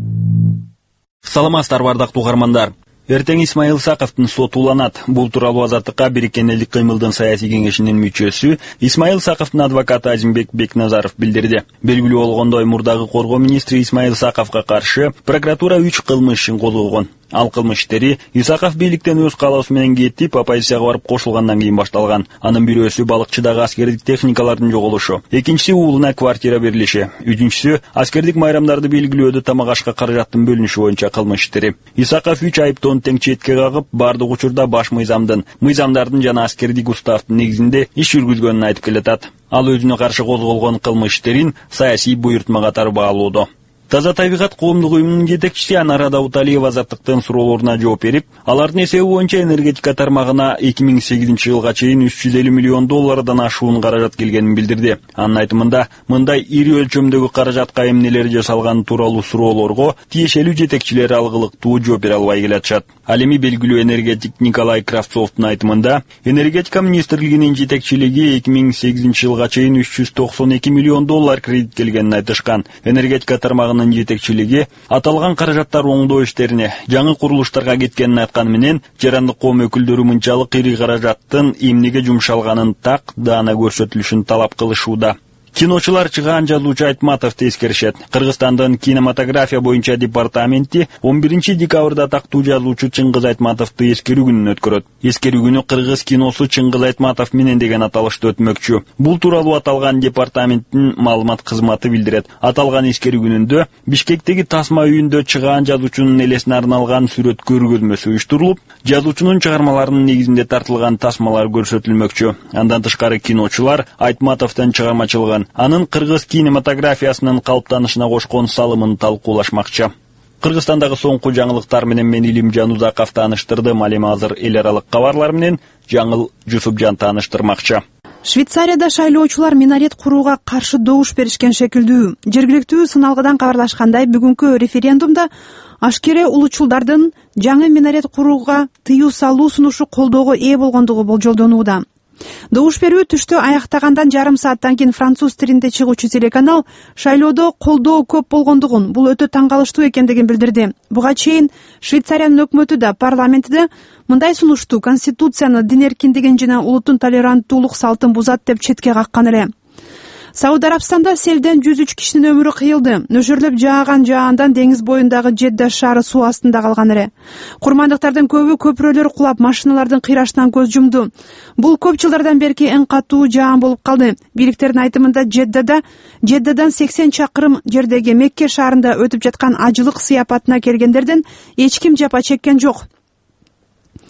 Саламатсыздар бардактуу угармандар. Эртең Исмаил Саковдун соту уланат. Бул тууралуу Азаттыкка Бириккен элдик кыймылдын саясий кеңешинин мүчөсү Исмаил Саковдун адвокаты Азимбек Бекназаров билдирди. Белгилүү болгондой, мурдагы коргоо министри Исмаил Саковго каршы прокуратура үч кылмыш ишин козгогон. Ал кылмыш иштери Исаков бийликтен өз каалоосу менен кетип, оппозицияга барып кошулгандан кийин башталган. Анын бирөөсү балыкчыдагы аскердик техникалардын жоголушу, экинчиси уулуна квартира берилиши, үчүнчүсү аскердик майрамдарды белгилөөдө тамак ашка каражаттын бөлүнүшү боюнча кылмыш иштери. Исаков үч айыптоону тең четке кагып, бардык учурда баш мыйзамдын, мыйзамдардын жана аскердик уставдын негизинде иш жүргүзгөнүн айтып келатат. Ал өзүнө каршы козголгон кылмыш иштерин саясий буйртма катары баалоодо. Таза табигат коомдук уюмунун жетекчиси Анара Дауталиева Азаттыктын суроолоруна жооп берип, алардын эсеби боюнча энергетика тармагына эки миң сегизинчи жылга чейин үч жүз элүү миллион доллардан ашуун каражат келгенин билдирди. Анын айтымында, мындай ири өлчөмдөгү каражатка эмнелер жасалганы тууралуу суроолорго тиешелүү жетекчилер алгылыктуу жооп бере албай келатышат. Ал эми белгилүү энергетик Николай Кравцовдун айтымында, энергетика министрлигинин жетекчилиги эки миң сегизинчи жылга чейин үч жүз токсон эки миллион доллар кредит келгенин айтышкан. Энергетика тармагынын жетекчилиги аталган каражаттар оңдоо иштерине, жаңы курулуштарга кеткенин айтканы менен, жарандык коом өкүлдөрү мынчалык ири каражаттын эмнеге жумшалганын так даана көрсөтүлүшүн талап кылышууда. Киночулар чыгаан жазуучу Айтматовду эскеришет. Кыргызстандын кинематография боюнча департаменти он биринчи декабрда атактуу жазуучу Чыңгыз Айтматовду эскерүү күнүн өткөрөт. Эскерүү күнү кыргыз киносу Чыңгыз Айтматов менен деген аталышты өтмөкчү. Бул тууралуу аталган департаменттин маалымат кызматы билдирет. Аталган эскерүү күнүндө Бишкектеги Тасма үйүндө чыгаан жазуучунун элесине арналган сүрөт көргөзмөсү уюштурулуп, жазуучунун чыгармаларынын негизинде тартылган тасмалар көрсөтүлмөкчү. Андан тышкары киночулар Айтматовдун чыгармачылыгын, анын кыргыз кинематографиясынын калыптанышына кошкон салымын талкуулашмакчы. Кыргызстандагы соңку жаңылыктар менен мен Илимжан Узаков тааныштырдым. Ал эми азыр эл аралык кабарлар менен Жаңыл Жусупжан тааныштырмакчы. Швейцарияда шайлоочулар минарет курууга каршы добуш беришкен шекилдүү. Жергиликтүү сыналгыдан кабарлашкандай, бүгүнкү референдумда ашкере улуучулдардын жаңы минарет курууга тыюу салуу сунушу колдоого ээ болгондугу болжолдонууда. Добуш берүү түштө аяктагандан жарым сааттан кийин француз тилинде чыгуучу телеканал шайлоодо колдоо көп болгондугун, бул өтө таң калыштуу экендигин билдирди. Буга чейин Швейцариянын өкмөтү да парламентте мындай сунушту конституцияны, дин эркиндигин жана улуттун толеранттуулук салтын бузат деп четке каккан эле. Сауд Арабстанда селден жүз үч кишинин өмүрү кыйылды. Нөшөрлөп жааган жаандан деңиз боюндагы Жедда шаары суу астында калган эле. Курмандыктардын көбү көпүрөлөр кулап, машиналардын кыйрашынан көз жумду. Бул көп жылдардан берки эң катуу жаан болуп калды. Бийликтердин айтымында Жеддада Жеддадан сексен чакырым жердеги Мекке шаарында өтүп жаткан ажылык сыяпатына келгендерден эч ким жапа чеккен жок.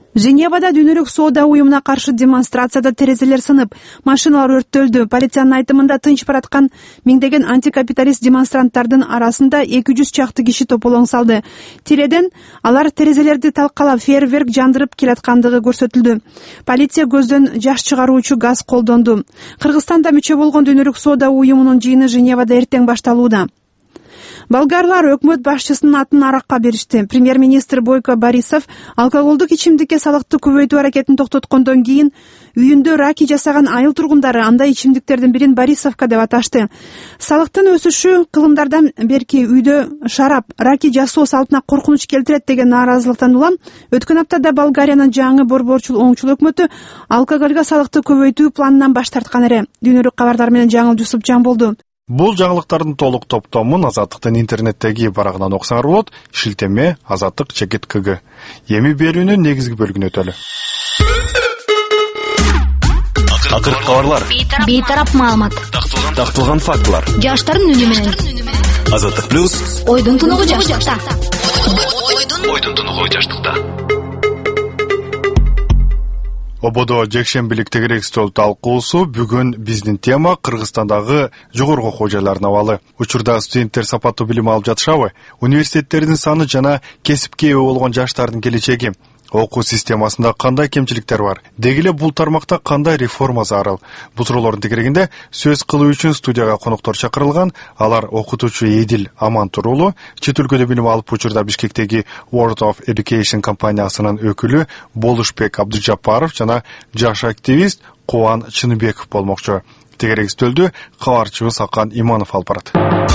Женевада дүйнөлүк соода уюмуна каршы демонстрацияда терезелер сынып, машиналар өрттөлдү. Полициянын айтымында тынч бараткан миңдеген антикапиталист демонстранттардын арасында эки жүз чакты киши тополоң салды. Тиреден алар терезелерди талкалап, фейерверк жандырып келаткандыгы көрсөтүлдү. Полиция көздөн жаш чыгаруучу газ колдонду. Кыргызстанда мүчө болгон дүйнөлүк соода уюмунун жыйыны Женевада эртең башталууда. Болгарлар өкмөт башчысынын атын аракка беришти. Премьер-министр Бойко Борисов алкоголдук ичимдикке салыкты көбөйтүү аракетин токтоткондон кийин үйүндө раки жасаган айыл тургундары андай ичимдиктердин бирин Борисовка деп аташты. Салыктын өсүшү кылымдардан берки үйдө шарап, раки жасоо салтына коркунуч келтирет деген нааразылыктан улам өткөн аптада Болгариянын жаңы борборчул оңчул өкмөтү алкоголго салыкты көбөйтүү планынан баш тарткан эле. Дүйнөлүк кабардар менен Жаңыл Жусупжан болду. Бул жаңылыктардын толук топтомун Азаттыктын интернеттеги барагынан оксаңар болот. Шилтеме Азаттык чекит кг. Эми берүүнүн негизги бөлүгүнө өтөлү. Акыркы кабарлар. Бейтарап маалымат. Такталган фактылар. Жаштардын үнү менен. Азаттык плюс. Ойдун тунугу жаштыкта. Ойдун тунугу жаштыкта. Ободо жекшембилик тегерек стол талкуусу бүгүн биздин тема Кыргызстандагы жогорку окуу жайлардын абалы. Учурда студенттер сапаттуу билим алып жатышабы? Университеттердин саны жана кесипке ээ болгон жаштардын келечеги. Окуу системасында кандай кемчиликтер бар? Деги эле бул тармакта кандай реформа зарыл? Бул суроолордун тегерегинде сөз кылуу үчүн студияга коноктор чакырылган. Алар окутуучу Эдил Амантурулу, чет өлкөдө билим алып учурда Бишкектеги World of Education компаниясынын өкүлү Болушбек Абдыжапаров жана жаш активист Кубан Чыныбеков болмокчу. Тегерек стөлдү кабарчыбыз Акан Иманов алып барат.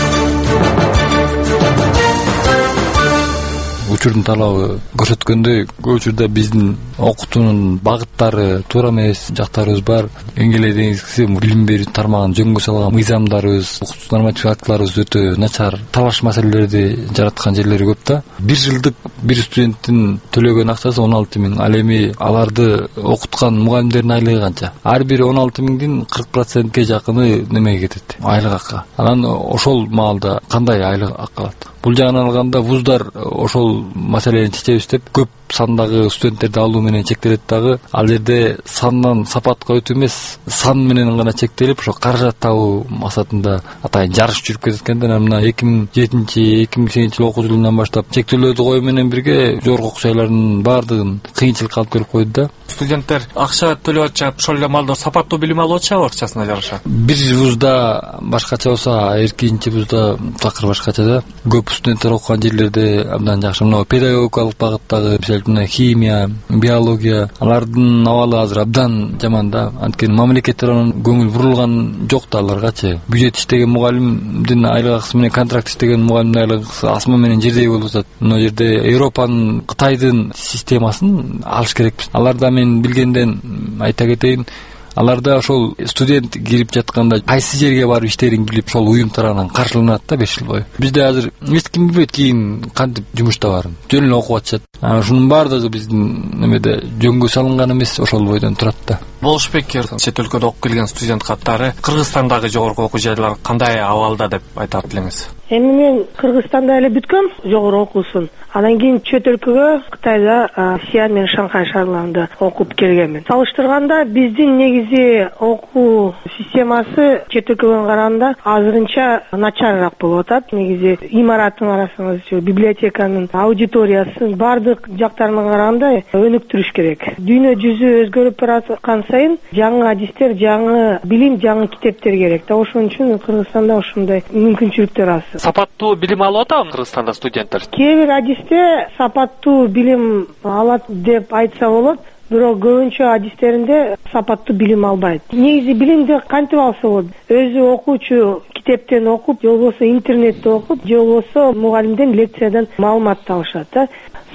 Учурдун талабы көрсөткөндөй, көп учурда биздин окутуунун багыттары туура эмес жактарыбыз бар. Эң эле негизгиси билим берүү тармагын жөнгө салган мыйзамдарыбыз, укуктук нормативдик актыларыбыз өтө начар, талаш маселелерди жараткан жерлери көп да. Бир жылдык бир студенттин төлөгөн акчасы он алты миң. Ал эми аларды окуткан мугалимдердин айлыгы канча? Ар бир он алты миңдин кырк процентке жакыны немеге кетет? Айлык акка. Анан ошол маалда кандай айлык акка алат? Бул жагынан алганда вуздар ошол маселени чечебиз деп көп сандагы студенттерди алуу менен чектелет дагы. Ал жерде сандан сапатка өтүү эмес, сан менен гана чектелип, ошо каражат табуу максатында атайын жарыш жүрүп кетет экен да. Мына эки миң жетинчи эки миң сегизинчи окуу жылынан баштап чектөөлөрдү коюу менен бирге жогорку окуу жайлардын баардыгын кыйынчылыкка алып келип койду да. Студенттер акча төлөп атышат, ошол эле маалда сапаттуу билим алып атышабы акчасына жараша? Бир вузда башкача болсо, экинчи вузда такыр башкача да. Көп студенттер окуган жерлерде абдан жакшы. Мына педагогикалык багыттагы, мисалы химия, биология, алардын абалы азыр абдан жаман да. Анткени мамлекет тарабынан көңүл бурулган жок да аларгачы. Бюджет иштеген мугалимдин айлыгы менен контракт иштеген мугалимдин айлыгы асман менен жердей болуп атат. Мына жерде Европанын, Кытайдын системасын алыш керекпиз. Аларда мен билгенден айта кетейин, аларда ошол студент кирип жатканда кайсы жерге барып иштерин билип, ошол уюм тарабынан каржыланат да беш жыл бою. Бизде азыр эч ким билбейт кийин кантип жумушта барын. Жөн эле окуп атышат. Ушунун баардыгы биздин немеде жөнгө салынган эмес, ошол бойдон турат да. Болушбек, чет өлкөдө окуп келген студент каттары Кыргызстандагы жогорку окуу жайлар кандай абалда деп айтат элеңиз? Эми мен Кыргызстанда эле бүткөм жогорку окуусун. Анан кийин чет өлкөгө, Кытайда, Сиан менен Шанхай шаарларында окуп келгенмин. Салыштырганда биздин негизи окуу системасы чет өлкөгө караганда азырынча начарыраак болуп атат. Негизи имараттын карасаңыз, библиотеканын, аудиториясын бардык жактарына караганда өнүктүрүш керек. Дүйнө жүзү өзгөрүп бараткан сайын жаңы адистер, жаңы билим, жаңы китептер керек да. Ошон үчүн Кыргызстанда ушундай мүмкүнчүлүктөр аз. Сапаттуу билим алып атабы Кыргызстанда студенттер? Кээ бир адисте сапаттуу билим алат деп айтса болот, бирок көбүнчө адистеринде сапаттуу билим албайт. Негизи билимди кантип алса болот? Өзү окуучу китептен окуп, же болбосо интернетте окуп, же болбосо мугалимден лекциядан маалымат алышат да.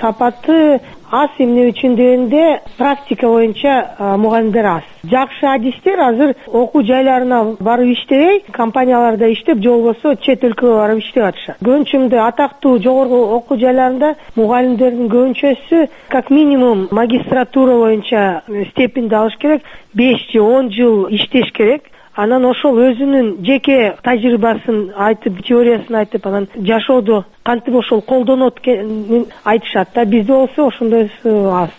Сапаты аз эмне үчүн дегенде практика боюнча мугалимдер аз. Жакшы адистер азыр окуу жайларына барып иштебей, компанияларда иштеп, же болбосо чет өлкөгө барып иштеп атышат. Көбүнчө атактуу жогорку окуу жайларында мугалимдердин көбүнчөсү как минимум магистратура боюнча степенди алыш керек, беш же он жыл иштеш керек. Анан ошол өзүнүн жеке тажрыйбасын айтып, теориясын айтып, анан жашоодо кантип ошол колдонот экенин айтышат да. Бизде болсо ошондойсу аз да.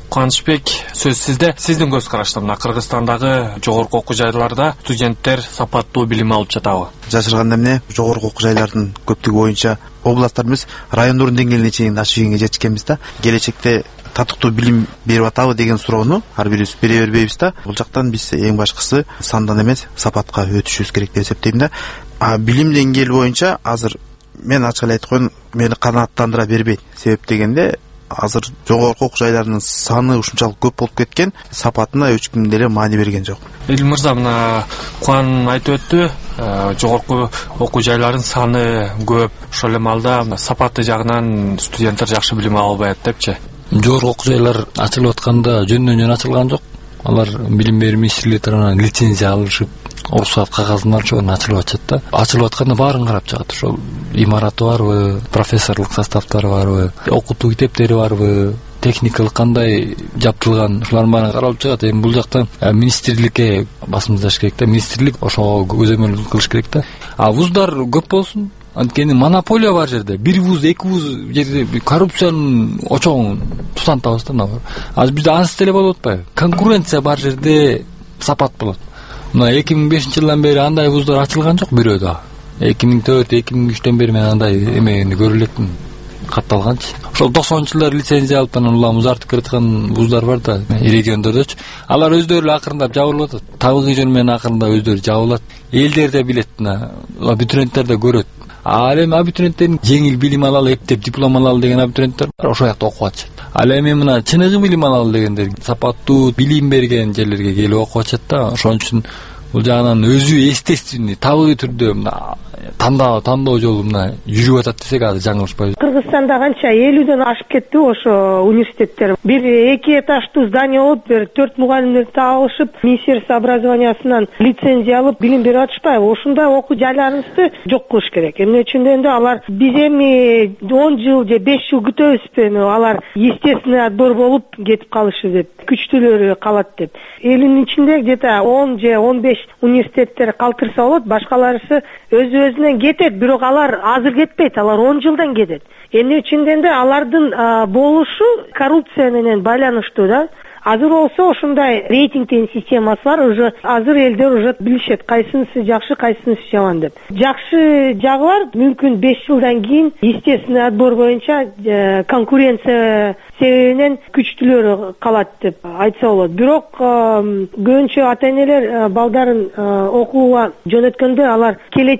Кубанычбек, сөз сизде. Сиздин көз карашта мына Кыргызстандагы жогорку окуу жайларда студенттер сапаттуу билим алып жатабы? Жашырганда эмне жогорку окуу жайлардын көптүгү боюнча областтарыбыз райондордун деңгээлине чейин ашыгенге жетишкенбиз да. Келечекте татыктуу билим берип атабы деген суроону ар бирибиз бере бербейбиз да. Бул жактан биз эң башкысы сандан эмес сапатка өтүшүбүз керек деп эсептейм да. А билим деңгээли боюнча азыр мен ачык эле айтып коеюн, мени канааттандыра бербейт. Себеп дегенде азыр жогорку окуу жайларынын саны ушунчалык көп болуп кеткен, сапатына эч ким деле маани берген жок. Элим мырза, мына Кубан айтып өттү, жогорку окуу жайларынын саны көп, ошол эле маалда сапаты жагынан студенттер жакшы билим ала албайт депчи. Жогорку окуу жайлар ачылып атканда жөндөн жөн ачылган жок. Алар билим берүү министрлиги тарабынан лицензия алышып, уруксат кагазын алышып ачылып атышат да. Ачылып атканда баарын карап чыгат. Ошол имараты барбы, профессорлук составтары барбы, окутуу китептери барбы, техникалык кандай жабдылган, ушулардын баарын каралып чыгат. Эми бул жактан министрликке басымдаш керек да. Министрлик ошого көзөмөл кылыш керек да. А вуздар көп болсун. Анткени монополия бар жерде, бир вуз, эки вуз жерде коррупциянын очогун тутантабыз да. Азыр бизде анысы деле болуп атпайбы? Конкуренция бар жерде сапат болот. Мына эки миң бешинчи жылдан бери андай вуздар ачылган жок бирөө да. эки миң төрт, эки миң үчтөн бери мен андай эмени көрө элекмин, катталганчы. Ошол токсонунчу жылдары лицензия алып анан улам узартып кеткан вуздар бар да, региондордочу. Алар өздөрү эле акырындап жабылып атат. Табигый жол менен акырындап өздөрү жабылат. Элдер да билет, абитуриенттер да көрөт. Ал эми абитуриенттердин жеңил билим алалы, эптеп диплом алалы деген абитуриенттер бар, ошол жакта окуп атышат. Ал эми мына чыныгы билим алалы дегендер сапаттуу билим берген жерлерге келип окуп атышат да. Ошон үчүн бул жагынан өзү естественный, табигый түрдө мына тандоо тандоо жолу мына жүрүп атат десек азыр жаңылышпайбыз. Кыргызстанда канча элүүдөн ашып кетти ошо университеттер. Бир эки этаждуу здание болуп, бир төрт мугалимдерди табылышып, министерство образованиясынан лицензия алып билим берип атышпайбы? Ушундай окуу жайларыбызды жок кылыш керек. Эмне үчүн дегенде алар биз эми он жыл же беш жыл күтөбүзбү, алар естественный отбор болуп кетип калышы деп, күчтүүлөрү калат деп. Элдин ичинде где-то он же он беш университеттер калтырса болот, башкаларысы өзү өзүнөн кетет, бирок алар азыр кетпейт, алар он жылдан кетет. Эмне үчүн дегенде алардын болушу коррупция менен байланыштуу да. Азыр болсо ошондой рейтингдин системасы бар, уже азыр элдер уже билишет кайсынысы жакшы, кайсынысы жаман деп. Жакшы жагы бар, мүмкүн беш жылдан кийин естественный отбор боюнча конкуренция себебинен күчтүүлөрү калат деп айтса болот. Бирок көбүнчө ата-энелер балдарын окууга жөнөткөндө алар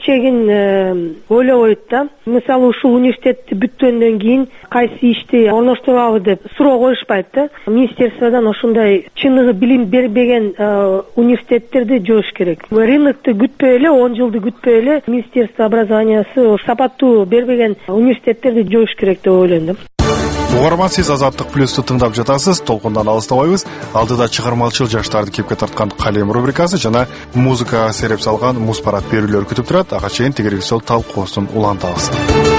келечегин ойлобойт да. Мисалы ушул университетти бүткөндөн кийин кайсы ишти орноштурабы деп суроо коюшпайт да. Министерстводон ошондой чыныгы билим бербеген университеттерди жоош керек. Рынокту күтпөй эле, он жылды күтпөй эле министерство образованиясы сапаттуу бербеген университеттерди жоош керек деп ойлойм да. Угарман, сиз Азаттык плюсту тыңдап жатасыз. Толкундан алыстабайбыз. Алдыда чыгармачыл жаштарды кепке тарткан Калем рубрикасы жана музыкага сереп салган Муз парад берүүлөр күтүп турат. Ага чейин тегерек сол талкуусун улантабыз.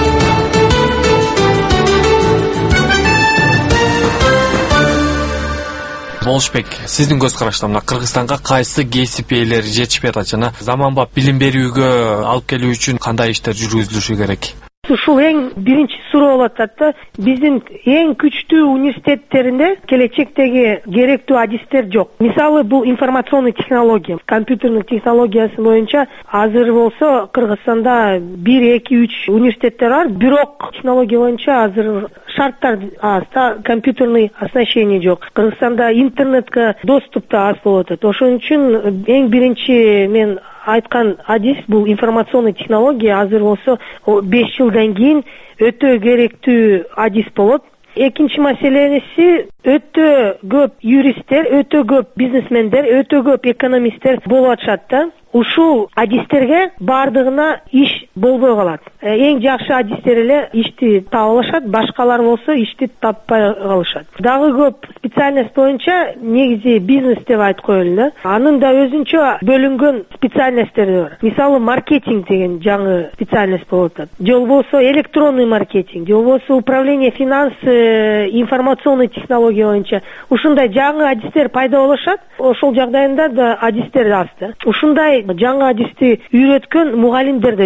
Болушбек, сиздин көз карашта мына Кыргызстанга кайсы кесип ээлери жетишпей атат жана заманбап билим берүүгө алып келүү үчүн кандай иштер жүргүзүлүшү керек? Ушул эң биринчи суроо болуп атат да. Биздин эң күчтүү университеттеринде келечектеги керектүү адистер жок. Мисалы бул информационный технология, компьютерный технологиясы боюнча азыр болсо Кыргызстанда бир, эки, үч университеттер бар, бирок технология боюнча азыр шарттар аз, компьютерный оснащение жок. Кыргызстанда интернетке доступ да аз болуп атат. Ошон үчүн эң биринчи мен айткан адис бул информационный технология азыр болсо беш жылдан кийин өтө керектүү адис болот. Экинчи маселеси өтө көп юристтер, өтө көп бизнесмендер, өтө көп экономисттер болуп атышат да. Ушул адистерге бардыгына иш болбой калат. Эң жакшы адистер эле ишти таап алышат, башкалар болсо ишти таппай калышат. Дагы көп специальность боюнча негизи бизнес деп айтып коелу да. Анын да өзүнчө бөлүнгөн специальностьтери бар. Мисалы маркетинг деген жаңы специальность болуп атат. Же болбосо электронный маркетинг, же болбосо управление финансы, информационный технология боюнча ушундай жаңы адистер пайда болушат. Ошол жагдайында да адистер аз да. Ушундай жаңы адисти үйрөткөн мугалимдер да жок.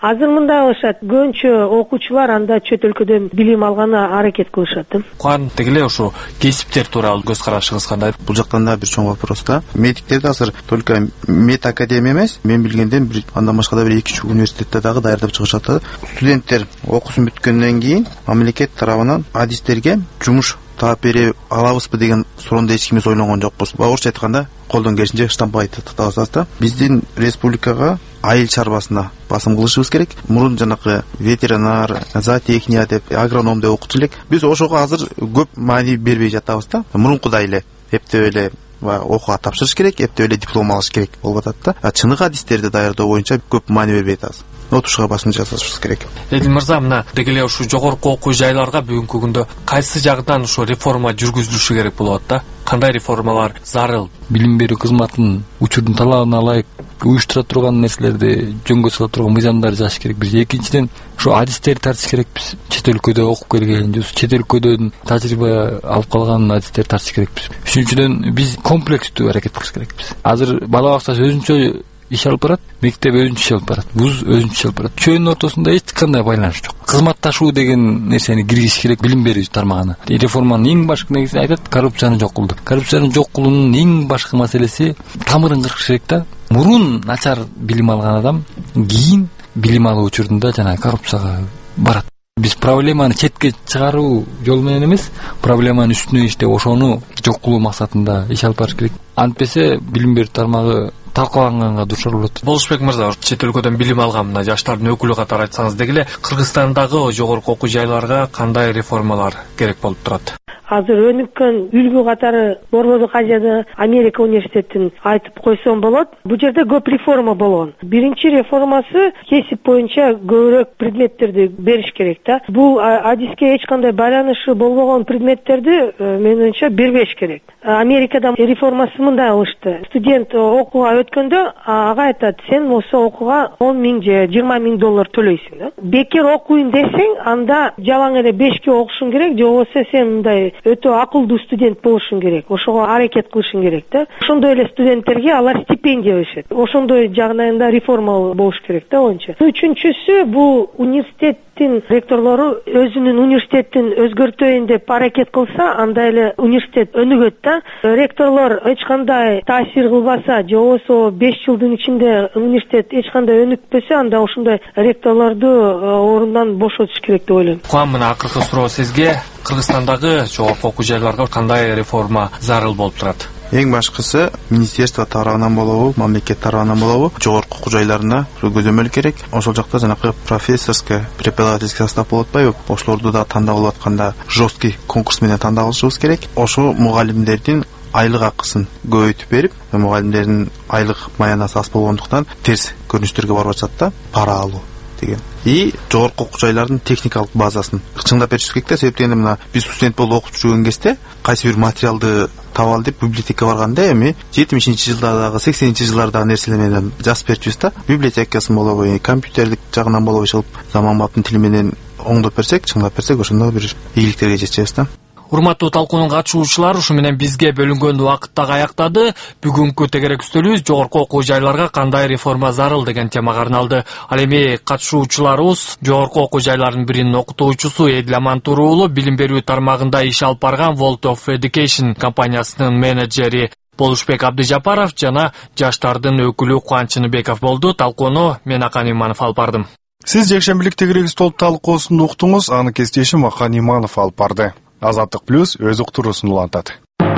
Азыр мындай кылышат, көбүнчө окуучулар анда чөт өлкөдөн билим алганы аракет кылышат. Куан тегиле ушу кесиптер тууралуу көз карашыңыз кандай? Бул жактан да бир чоң вопрос да. Медиктерде азыр только мед академия эмес, мен билгенден бир андан башка да бир эки үч университетте дагы даярдап чыгышат. Студенттер окуусун бүткөндөн кийин мамлекет тарабынан адистерге жумуш таап бере алабызбы деген суроону эч кимиз ойлонгон жокпуз. Орусча айтканда колдон келишинче штампай тактабыз да. Биздин республикага айыл чарбасына басым кылышыбыз керек. Мурун жанакы ветеринар, зоотехния деп, агроном деп окутчу элек. Биз ошого азыр көп маани бербей жатабыз да. Мурункудай эле эптеп эле окууга тапшырыш керек, эптеп эле диплом алыш керек болуп атат да. А чыныгы адистерди даярдоо боюнча көп маани бербей атабыз. Отушка басым жасашыбыз керек. Эдил мырза, мына дегеле ушу жогорку окуу жайларга бүгүнкү күндө кайсы жагынан ушу реформа жүргүзүлүшү керек болот да? Кандай реформалар зарыл? Билим берүү кызматынын учурдун талабына ылайык уюштура турган нерселерди жөнгө сала турган мыйзамдар жазыш керек. Биз экинчиден ушу адистерди тартыш керекпиз. Чет өлкөдө окуп келген, чет өлкөдөн тажрыйба алып калган адистерди тартыш керекпиз. Үчүнчүдөн биз комплекстүү аракет кылыш керекпиз. Азыр бала бакчасы өзүнчө иш алып барат, мектеп өзүнчө иш алып барат, вуз өзүнчө иш алып барат. Чөйүнүн ортосунда эч кандай байланыш жок. Кызматташуу деген нерсени киргизиш керек билим берүү тармагына. Реформанын эң башкы негизи айтат, коррупцияны жок кылды. Коррупцияны жок кылуунун эң башкы маселеси тамырын кыркыш керек да. Мурун начар билим алган адам кийин билим алуу учурунда жана коррупцияга барат. Биз проблеманы четке чыгаруу жол менен эмес, проблеманын үстүнө иштеп ошону жок кылуу максатында иш алып барыш керек. Антпесе билим берүү тармагы талкаланганга душар болот. Болушбек мырза, чет өлкөдөн билим алган мына жаштардын өкүлү катары айтсаңыз дегеле, Кыргызстандагы жогорку окуу жайларга кандай реформалар керек болуп турат? Азыр өнүккөн үлгү катары Борбордук Азияда Америка университетин айтып койсом болот. Бул жерде көп реформа болгон. Биринчи реформасы кесип боюнча көбүрөөк предметтерди бериш керек да. Бул адиске эч кандай байланышы болбогон предметтерди менин оюмча бербеш керек. Америкада реформасы мындай кылышты. Студент окууга өткөндө ага айтат, сен болсо окууга он миң же жыйырма миң доллар төлөйсүң да. Бекер окуйм десең, анда жалаң эле бешке окушуң керек, же болбосо сен мындай өтө акылдуу студент болушуң керек. Ошого аракет кылышың керек да. Ошондой эле студенттерге алар стипендия беришет. Ошондой жагынан реформа болуш керек да оюнча. Үчүнчүсү бул университеттин ректорлору өзүнүн университетин өзгөртөйүн деп аракет кылса, анда эле университет өнүгөт да. Ректорлор эч кандай таасир кылбаса, же болбосо беш жылдын ичинде университет эч кандай өнүкпөсө, анда ошондой ректорлорду орундан бошотуш керек деп ойлойм. Куан, мына акыркы суроо сизге. Кыргызстандагы жогорку окуу жайларга кандай реформа зарыл болуп турат? Эң башкысы министерство тарабынан болобу, мамлекет тарабынан болобу, жогорку окуу жайларына көзөмөл керек. Ошол жакта жанакы профессорский, преподавательский состав болуп атпайбы? Ошолорду да тандап алып атканда жесткий конкурс менен тандап алышыбыз керек. Ошо мугалимдердин айлык акысын көбөйтүп берип, мугалимдердин айлык маянасы аз болгондуктан терс көрүнүштөргө барып атат да, пара алуу деген. И жогорку окуу жайлардын техникалык базасын чыңдап беришибиз керек да. Себептен мына биз студент болуп окуп жүргөн кезде кайсы бир материалды таба ал деп библиотекага барганда эми жетимишинчи жылдардагы, сексенинчи жылдардагы нерселер менен жазып берчүбүз да. Библиотекасын болобу, компьютердик жагынан болобу иши алып заманбаптын тили менен оңдоп берсек, чыңдап берсек, ошондо бир ийгиликтерге жетишебиз да. Урматтуу талкуунун катышуучулары, ушу менен бизге бөлүнгөн убакыт дагы аяктады. Бүгүнкү тегерек үстөлүбүз жогорку окуу жайларга кандай реформа зарыл деген темага арналды. Ал эми катышуучуларыбыз жогорку окуу жайларынын биринин окутуучусу Эдил Амантуруу уулу, билим берүү тармагында иш алып барган World of Education компаниясынын менеджери Болушбек Абдыжапаров жана жаштардын өкүлү Кубаныч Чыныбеков болду. Талкууну мен Акан Иманов алып бардым. Сиз жекшембилик тегерек үстөл талкуусун уктуңуз, аны кесиптешим Акан Иманов алып барды. Азаттык плюс өз уктуруусун улантат.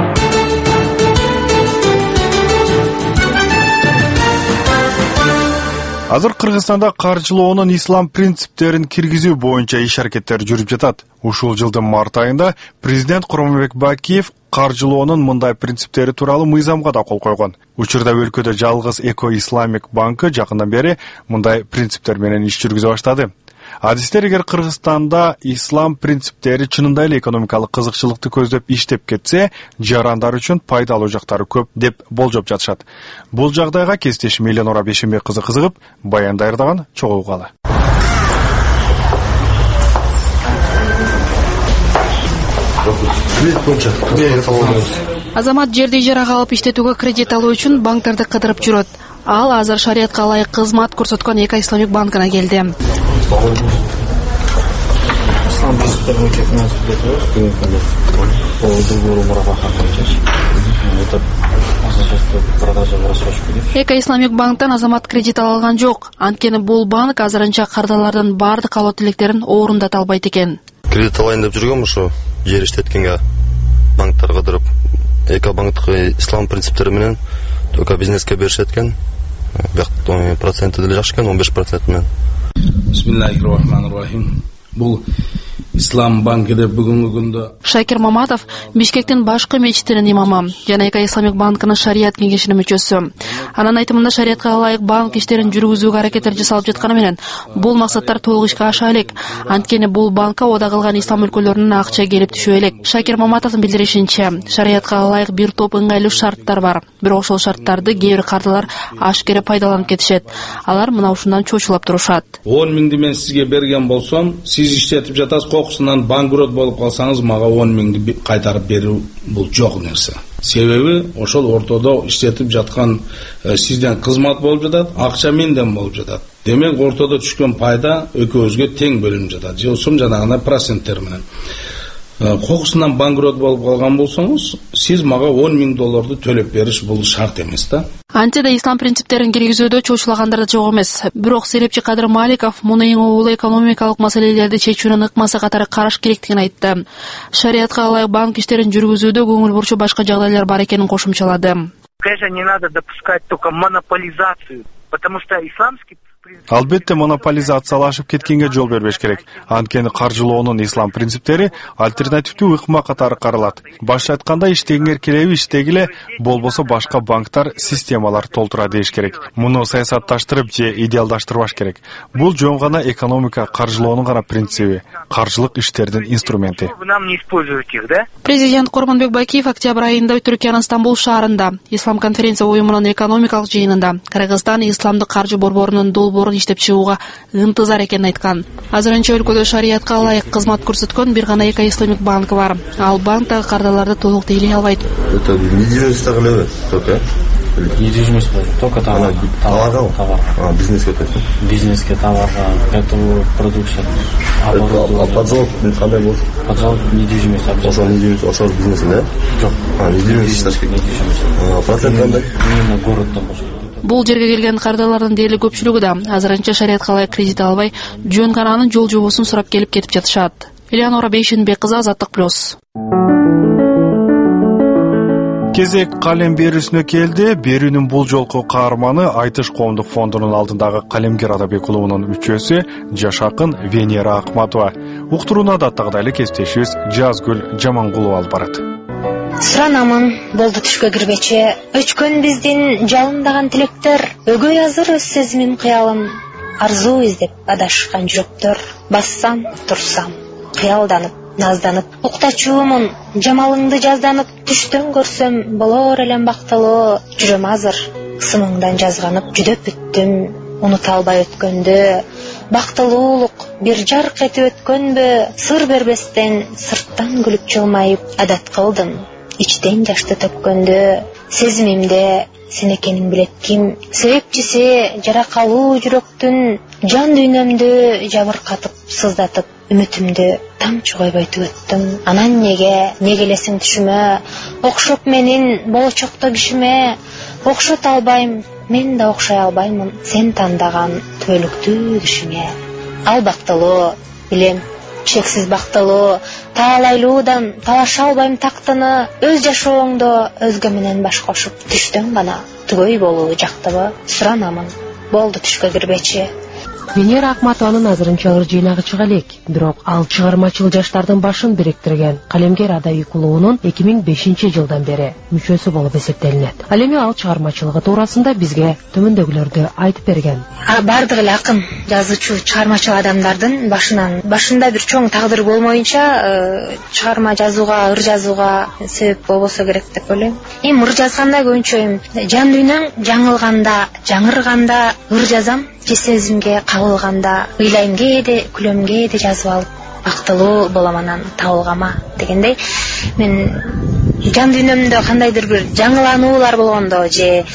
Азыр Кыргызстанда каржылоонун ислам принциптерин киргизүү боюнча иш аракеттер жүрүп жатат. Ушул жылдын март айында президент Курманбек Бакиев каржылоонун мындай принциптери тууралуу мыйзамга да кол койгон. Учурда өлкөдө жалгыз Эко Исламик банкы жакындан бери мындай принциптер менен иш жүргүзө баштады. Адистер эгер Кыргызстанда ислам принциптери чынында эле экономикалык кызыкчылыкты көздөп иштеп кетсе, жарандар үчүн пайдалуу жактары көп деп болжоп жатышат. Бул жагдайга кесиптешим Эленора Бешенбек кызы кызыгып, баян даярдаган чогуу угалы. Азамат жерди ижарага алып иштетүүгө кредит алуу үчүн банктарды кыдырып жүрөт. Ал азыр шариатка ылайык кызмат көрсөткөн Эко Исламик банкына келди. Ислам принциптерине өтө финанс беребиз. Бүгүнкү күндө бул долбоор мурабаха боюнча это продажа рассрочки. Эко Исламик банктан азамат кредит ала алган жок. Анткени бул банк азырынча кардалардын баардык калоо тилектерин орундата албайт экен. Кредит алайын деп жүргөм, ошо жер иштеткенге банктар кыдырып, Эко банктык ислам принциптери менен только бизнеске беришет экен. Бияк проценти деле жакшы экен, он беш процент менен. Бисмиллахир-рахманир-рахим. Бул Ислам банкы деп бүгүнкү күндө Шакир Маматов Бишкектин башкы мечитинин имамы жана Эко Исламик банкынын шарият кеңешинин мүчөсү. Анын айтымында шариатка ылайык банк иштерин жүргүзүүгө аракеттер жасалып жатканы менен бул максаттар толук ишке аша элек. Анткени бул банкка ода кылган ислам өлкөлөрүнүн акча келип түшө элек. Шакир Маматовдун билдиришинче, шариатка ылайык бир топ ыңгайлуу шарттар бар. Бирок ошол шарттарды кээ бир кардалар ашкере пайдаланып кетишет. Алар мына ушундан чочулап турушат. он миңди мен сизге берген болсом, сиз иштетип жатасыз, кокусунан банкрот болуп калсаңыз, мага он миңди кайтарып берүү бул жок нерсе. Себеби ошол ортодо иштетип жаткан сизден кызмат болуп жатат, акча менден болуп жатат. Демек ортодо түшкөн пайда экөөбүзгө тең бөлүнүп жатат. Жылсым жанагына проценттер менен. Кокусунан банкрот болуп калган болсоңуз, сиз мага он миң долларды төлөп бериш бул шарт эмес да. Антиде ислам принциптерин киргизүүдө чочулагандар да жок эмес. Бирок Серепчи Кадыр Маликов муну эң улуу экономикалык маселелерди чечүүнүн ыкмасы катары караш керектигин айтты. Шариатка ылайык банк иштерин жүргүзүүдө көңүл бурчу башка жагдайлар бар экенин кошумчалады. Конечно, не надо допускать только монополизацию, потому что исламский Албетте монополизациялашып кеткенге жол бербеш керек. Анткени каржылоонун ислам принциптери альтернативдүү ыкма катары каралат. Башка айтканда, иштегиңер келеби иштегиле, болбосо башка банктар, системалар толтура деш керек. Муну саясатташтырып же идеалдаштырбаш керек. Бул жөн гана экономика, каржылоонун гана принциби, каржылык иштердин инструменти. Нам не использовать их, да? Президент Курманбек Бакиев октябрь айында Түркиянын Стамбул шаарында Ислам конференция уюмунун экономикалык жыйынында Кыргызстан исламдык каржы борборунун борун иштеп чыгууга ынтызар экенин айткан. Азырынча өлкөдө шариатка ылайык кызмат көрсөткөн бир гана Эко Исламик банкы бар. Ал банктагы кардаларды толук тейлей албайт. Это недвижимость таглы только. Недвижимость только товар. Товар. А, бизнеске то есть. Бизнеске товар, готовую продукцию. А поджог кандай болот? Поджог недвижимость обязательно. Ошол недвижимость, ошол бизнес, да? Жок. А, недвижимость ишташ керек. А, процент кандай? Именно городдон болот. Бул жерге келген кардалардын дээрлик көпчүлүгү да азырынча шариатка ылайык кредит албай, жөн гана анын жол жобосун сурап келип кетип жатышат. Элеонора Бейшенбек кызы, Азаттык плюс. Кезек калем берүүсүнө келди. Берүүнүн бул жолку каарманы Айтыш коомдук фондунун алдындагы калемгер Адабек клубунун мүчөсү Жашакын Венера Акматова. Уктурууну адаттагыдай эле кесиптешибиз Жазгүл Жамангулова алып барат. Суранамын, болду түшкө кирбече, өчкөн биздин жалындаган тилектер, өгөй азыр өз сезимим кыялым, арзуу издеп адашкан жүрөктөр, бассам, турсам, кыялданып, назданып, уктачуумун, жамалыңды жазданып, түштөн көрсөм, болор элем бактылуу, жүрөм азыр, сымыңдан жазганып, жүдөп бүттүм, унута албай өткөндө, бактылуулук бир жарк этип өткөнбү, сыр бербестен, сырттан күлүп жылмайып, адат кылдым. Ичтен жашты төккөндө, сезимимде сен экениң билет ким, себепчиси жаракалуу жүрөктүн, жан дүйнөмдү жабыркатып, сыздатып, үмүтүмдү тамчы койбойтуп өттүм. Анан неге, неге элесиң түшүмө, окшоп менин болочокто кишиме, окшото албайм, мен да окшой албаймын, сен тандаган түбөлүктүү кишиңе. Ал бактылуу, билем, чексиз бактылуу, таалайлуудан талаша албайм тактыны, өз жашооңдо өзгө менен баш кошуп, түштөн гана түгөй болуу жактыбы? Суранамын, болду түшкө кирбечи. Венера Акматованын азырынча ыр жыйнагы чыга элек, бирок ал чыгармачыл жаштардын башын бириктирген калемгер Адабек клубунун эки миң бешинчи жылдан бери мүчөсү болуп эсептелинет. Ал эми ал чыгармачылыгы туурасында бизге төмөндөгүлөрдү айтып берген. Бардык эле акын, жазуучу, чыгармачыл адамдардын башынан башында бир чоң тагдыр болмоюнча чыгарма жазууга, ыр жазууга себеп болбосо керек деп ойлойм. Эми ыр жазганда көбүнчө жан дүйнөң жаңылганда, жаңырганда ыр жазам, же сезимге кабылганда, ыйлайм кээде, күлөм кээде жазып алып, бактылуу болом анан табылгама дегендей. Мен жан дүйнөмдө кандайдыр бир жаңылануулар болгондо же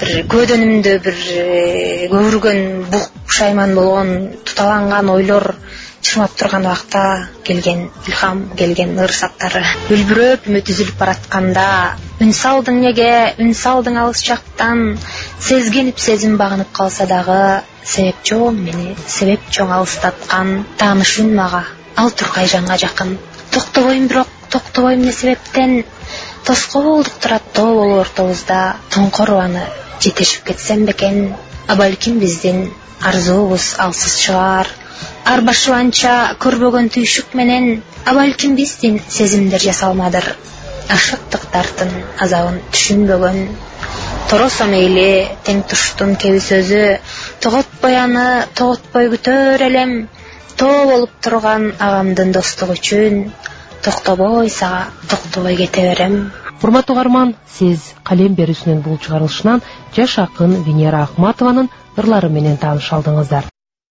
бир көөдөнүмдө бир көбүргөн бук пушайман болгон туталанган ойлор чырмап турган убакта келген илхам, келген ыр саттары үлбүрөп үмүт үзүлүп баратканда үн салдың неге, үн салдың алыс жактан, сезгенип сезим багынып калса дагы, себеп чоң мени, себеп чоң алыстаткан, тааныш үн мага, ал тургай жанга жакын. Токтобойм бирок, токтобойм эмне себептен, тоскоо болдук турат тоо болуп ортобузда, тоңкор аны жетешип кетсем бекен, а балким биздин арзуубуз алсыз чыгар. Ар башыбанча көрбөгөн түйшүк менен, а балким биздин сезимдер жасалмадыр. Ашыктыктардын азабын түшүнбөгөн, торосо мейли тең туштун кеби сөзү, тоготпой аны, тоготпой күтөр элем, тоо болуп турган агамдын достук үчүн, токтобой сага, токтобой кете берем. Урматтуу угарман, сиз Калем берүүсүнүн бул чыгарылышынан жаш акын Венера Акматованын ырлары менен тааныша алдыңыздар.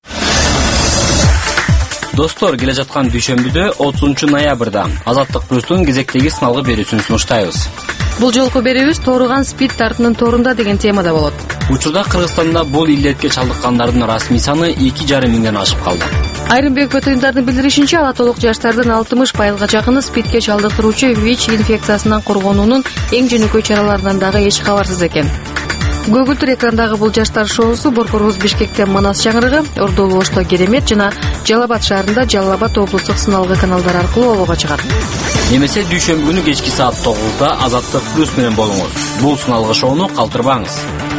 Достор, келе жаткан дүйшөмбүдө отузунчу ноябрда Азаттык плюстун кезектеги сыналгы берүүсүн сунуштайбыз. Бул жолку берүүбүз тууруган спид тартынын тоорунда деген темада болот. Учурда Кыргызстанда бул илдетке чалдыккандардын расмий саны эки жарым миңден ашып калды. Айрым бекпет уюмдардын билдиришинче, ала толук жаштардын алтымыш пайызга жакыны спидке чалдыктыруучу ВИЧ инфекциясынан коргонуунун эң жөнөкөй чараларынан дагы эч кабарсыз экен. Көгүлтүр экрандагы бул жаштар шоусу Борборубуз Бишкектен Манас чаңырыгы, Ордолу Ошто Керемет жана Жалал Абад шаарында Жалал Абад облустук сыналгы каналдары аркылуу болууга чыгат. Эмесе дүйшөмбү күнү кечки саат тогузда Азаттык плюс менен болуңуз. Бул сыналгы шоуну калтырбаңыз.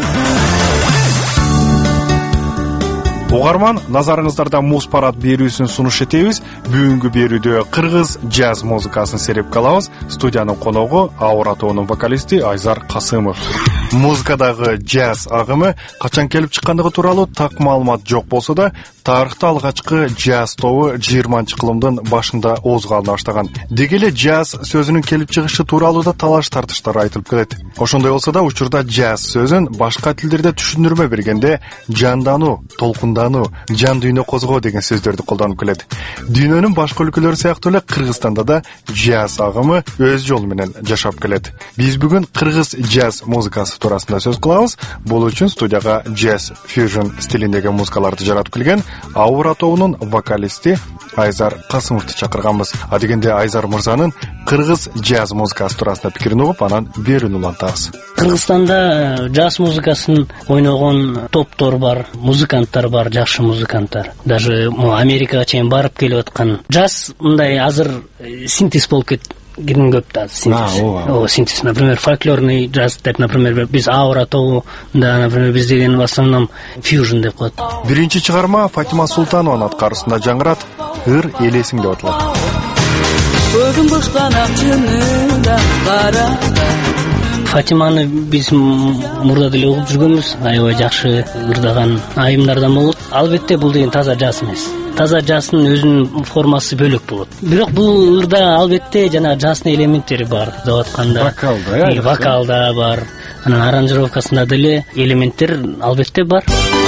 Угарман, назарыңыздарда Муз парад берүүсүн сунуш этебиз. Бүгүнкү берүүдө кыргыз джаз музыкасын серепке алабыз. Студиянын коногу Аура тоонун вокалисти Айзар Касымов. Музыкадагы джаз агымы качан келип чыккандыгы тууралуу так маалымат жок болсо да, тарыхта алгачкы джаз тобу жыйырманчы кылымдын башында оозго алына баштаган. Деги эле джаз сөзүнүн келип чыгышы тууралуу да талаш тартыштар айтылып келет. Ошондой болсо да, учурда джаз сөзүн башка тилдерде түшүндүрмө бергенде жандануу, толкундануу, жан дүйнө козгоо деген сөздөрдү колдонуп келет. Дүйнөнүн башка өлкөлөрү сыяктуу эле Кыргызстанда да джаз агымы өз жолу менен жашап келет. Биз бүгүн кыргыз джаз музыкасы туурасында сөз кылабыз. Бул үчүн студияга джаз фьюжн стилиндеги музыкаларды жаратып келген Аура тобунун вокалисти Айзар Касымовду чакырганбыз. А дегенде Айзар мырзанын кыргыз джаз музыкасы туурасында пикирин угуп, анан берүүнү улантабыз. Кыргызстанда джаз музыкасын ойногон топтор бар, музыканттар бар, жакшы музыканттар. Даже Америкага чейин барып келип аткан. Джаз мындай азыр синтез болуп кетти. Гидин көп да синтез. О, синтез, например, фольклорный джаз деп, например, биз Аура тобу, да, например, биз деген в основном фьюжн деп коет. Биринчи чыгарма Фатима Султанованын аткарысында жаңырат, ыр элесиң деп аталат. Көгүн бушкан акчынында кара. Фатиманы биз мурда деле угуп жүргөнбүз, аябай жакшы ырдаган айымдардан болот. Албетте бул деген таза джаз эмес. Таза джаздын өзүнүн формасы бөлөк болот. Бирок бул ырда албетте жана джаздын элементтери бар деп атканда. Вокалда, э? Вокалда бар. Анан аранжировкасында деле элементтер албетте бар.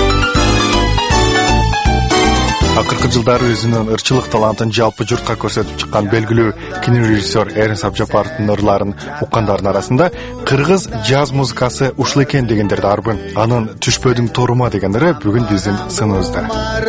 Акыркы жылдары өзүнүн ырчылык талантын жалпы журтка көрсөтүп чыккан белгилүү кинорежиссер Эрин Сабжапаровдун ырларын уккандардын арасында кыргыз джаз музыкасы ушул экен дегендерди арбын. Анын Түшпөдүң торума деген ыры бүгүн биздин сыныбызда.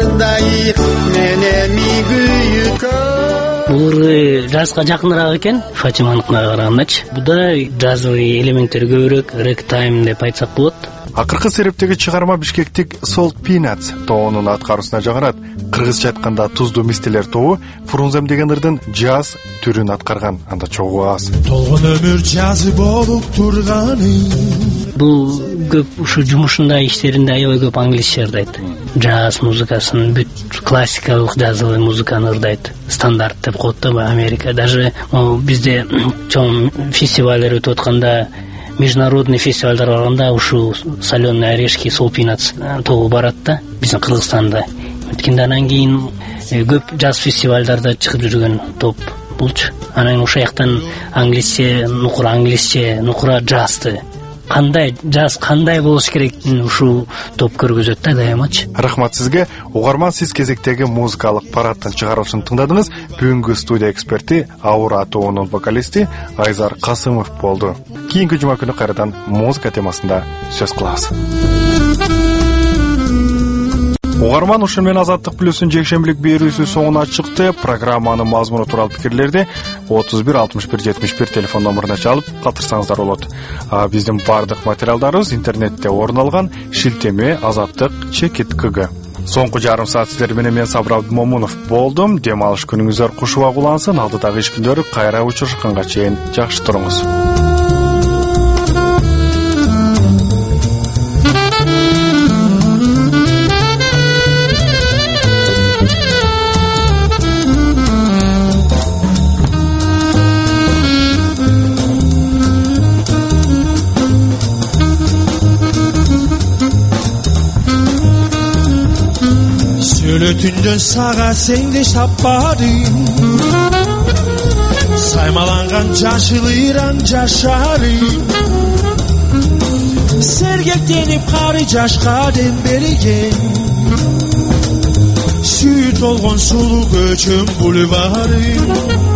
Бул ыры джазга жакыныраак экен, Фатиманыкына карагандачы. Буда джазовый элементтер көбүрөөк, рэг-тайм деп айтсак болот. Акыркы серептеги чыгарма бишкектик Salt Peanuts тобунун аткаруусуна жаңырат. Кыргызча айтканда туздуу мистелер тобу Фрунзем деген ырдын джаз түрүн аткарган. Анда чогуу аз. Толгон өмүр жазы болуп турганы. Бул көп ушу жумушунда, иштеринде аябай көп англисче ырдайт. Джаз музыкасын, бүт классикалык джазовый музыканы ырдайт. Стандарт деп коет да Америка. Даже бизде чоң фестивалдер өтүп атканда, международный фестивалдар барганда ушу соленые орешки, Salt Peanuts тобу барат да, биздин Кыргызстанда. Өткөндө анан кийин көп джаз фестивалдарда чыгып жүргөн топ булчу. Анан ошол жактан англисче, нукура англисче, нукура джазды кандай жаз кандай болуш керектигин ушул топ көргөзөт да дайымачы. Рахмат сизге. Угарман, сиз кезектеги музыкалык парадтын чыгаруусун тыңдадыңыз. Бүгүнкү студия эксперти Аура тобунун вокалисти Айзар Касымов болду. Кийинки жума күнү кайрадан музыка темасында сөз кылабыз. Угарман, ушун менен Азаттык плюстун жекшембилик берүүсү соңуна чыкты. Программанын мазмуну тууралуу пикирлерди отуз бир алтымыш бир жетимиш бир телефон номуруна чалып катышсаңыздар болот. Биздин бардык материалдарыбыз интернетте орун алган. Шилтеме Азаттык чекит кг. Соңку жарым саат сиздер менен мен Сабыр Абдымомунов болдум. Дем алыш күнүңүздөр кушуба улансын. Алдыдагы иш күндөрү кайра учурушканга чейин жакшы туруңуз. Sölötünden sağa sende şapparım Saymalangan caşılıyran caşarım Sergeklenip karı caşka demberigen Süt olgun sulu göçüm bulvarım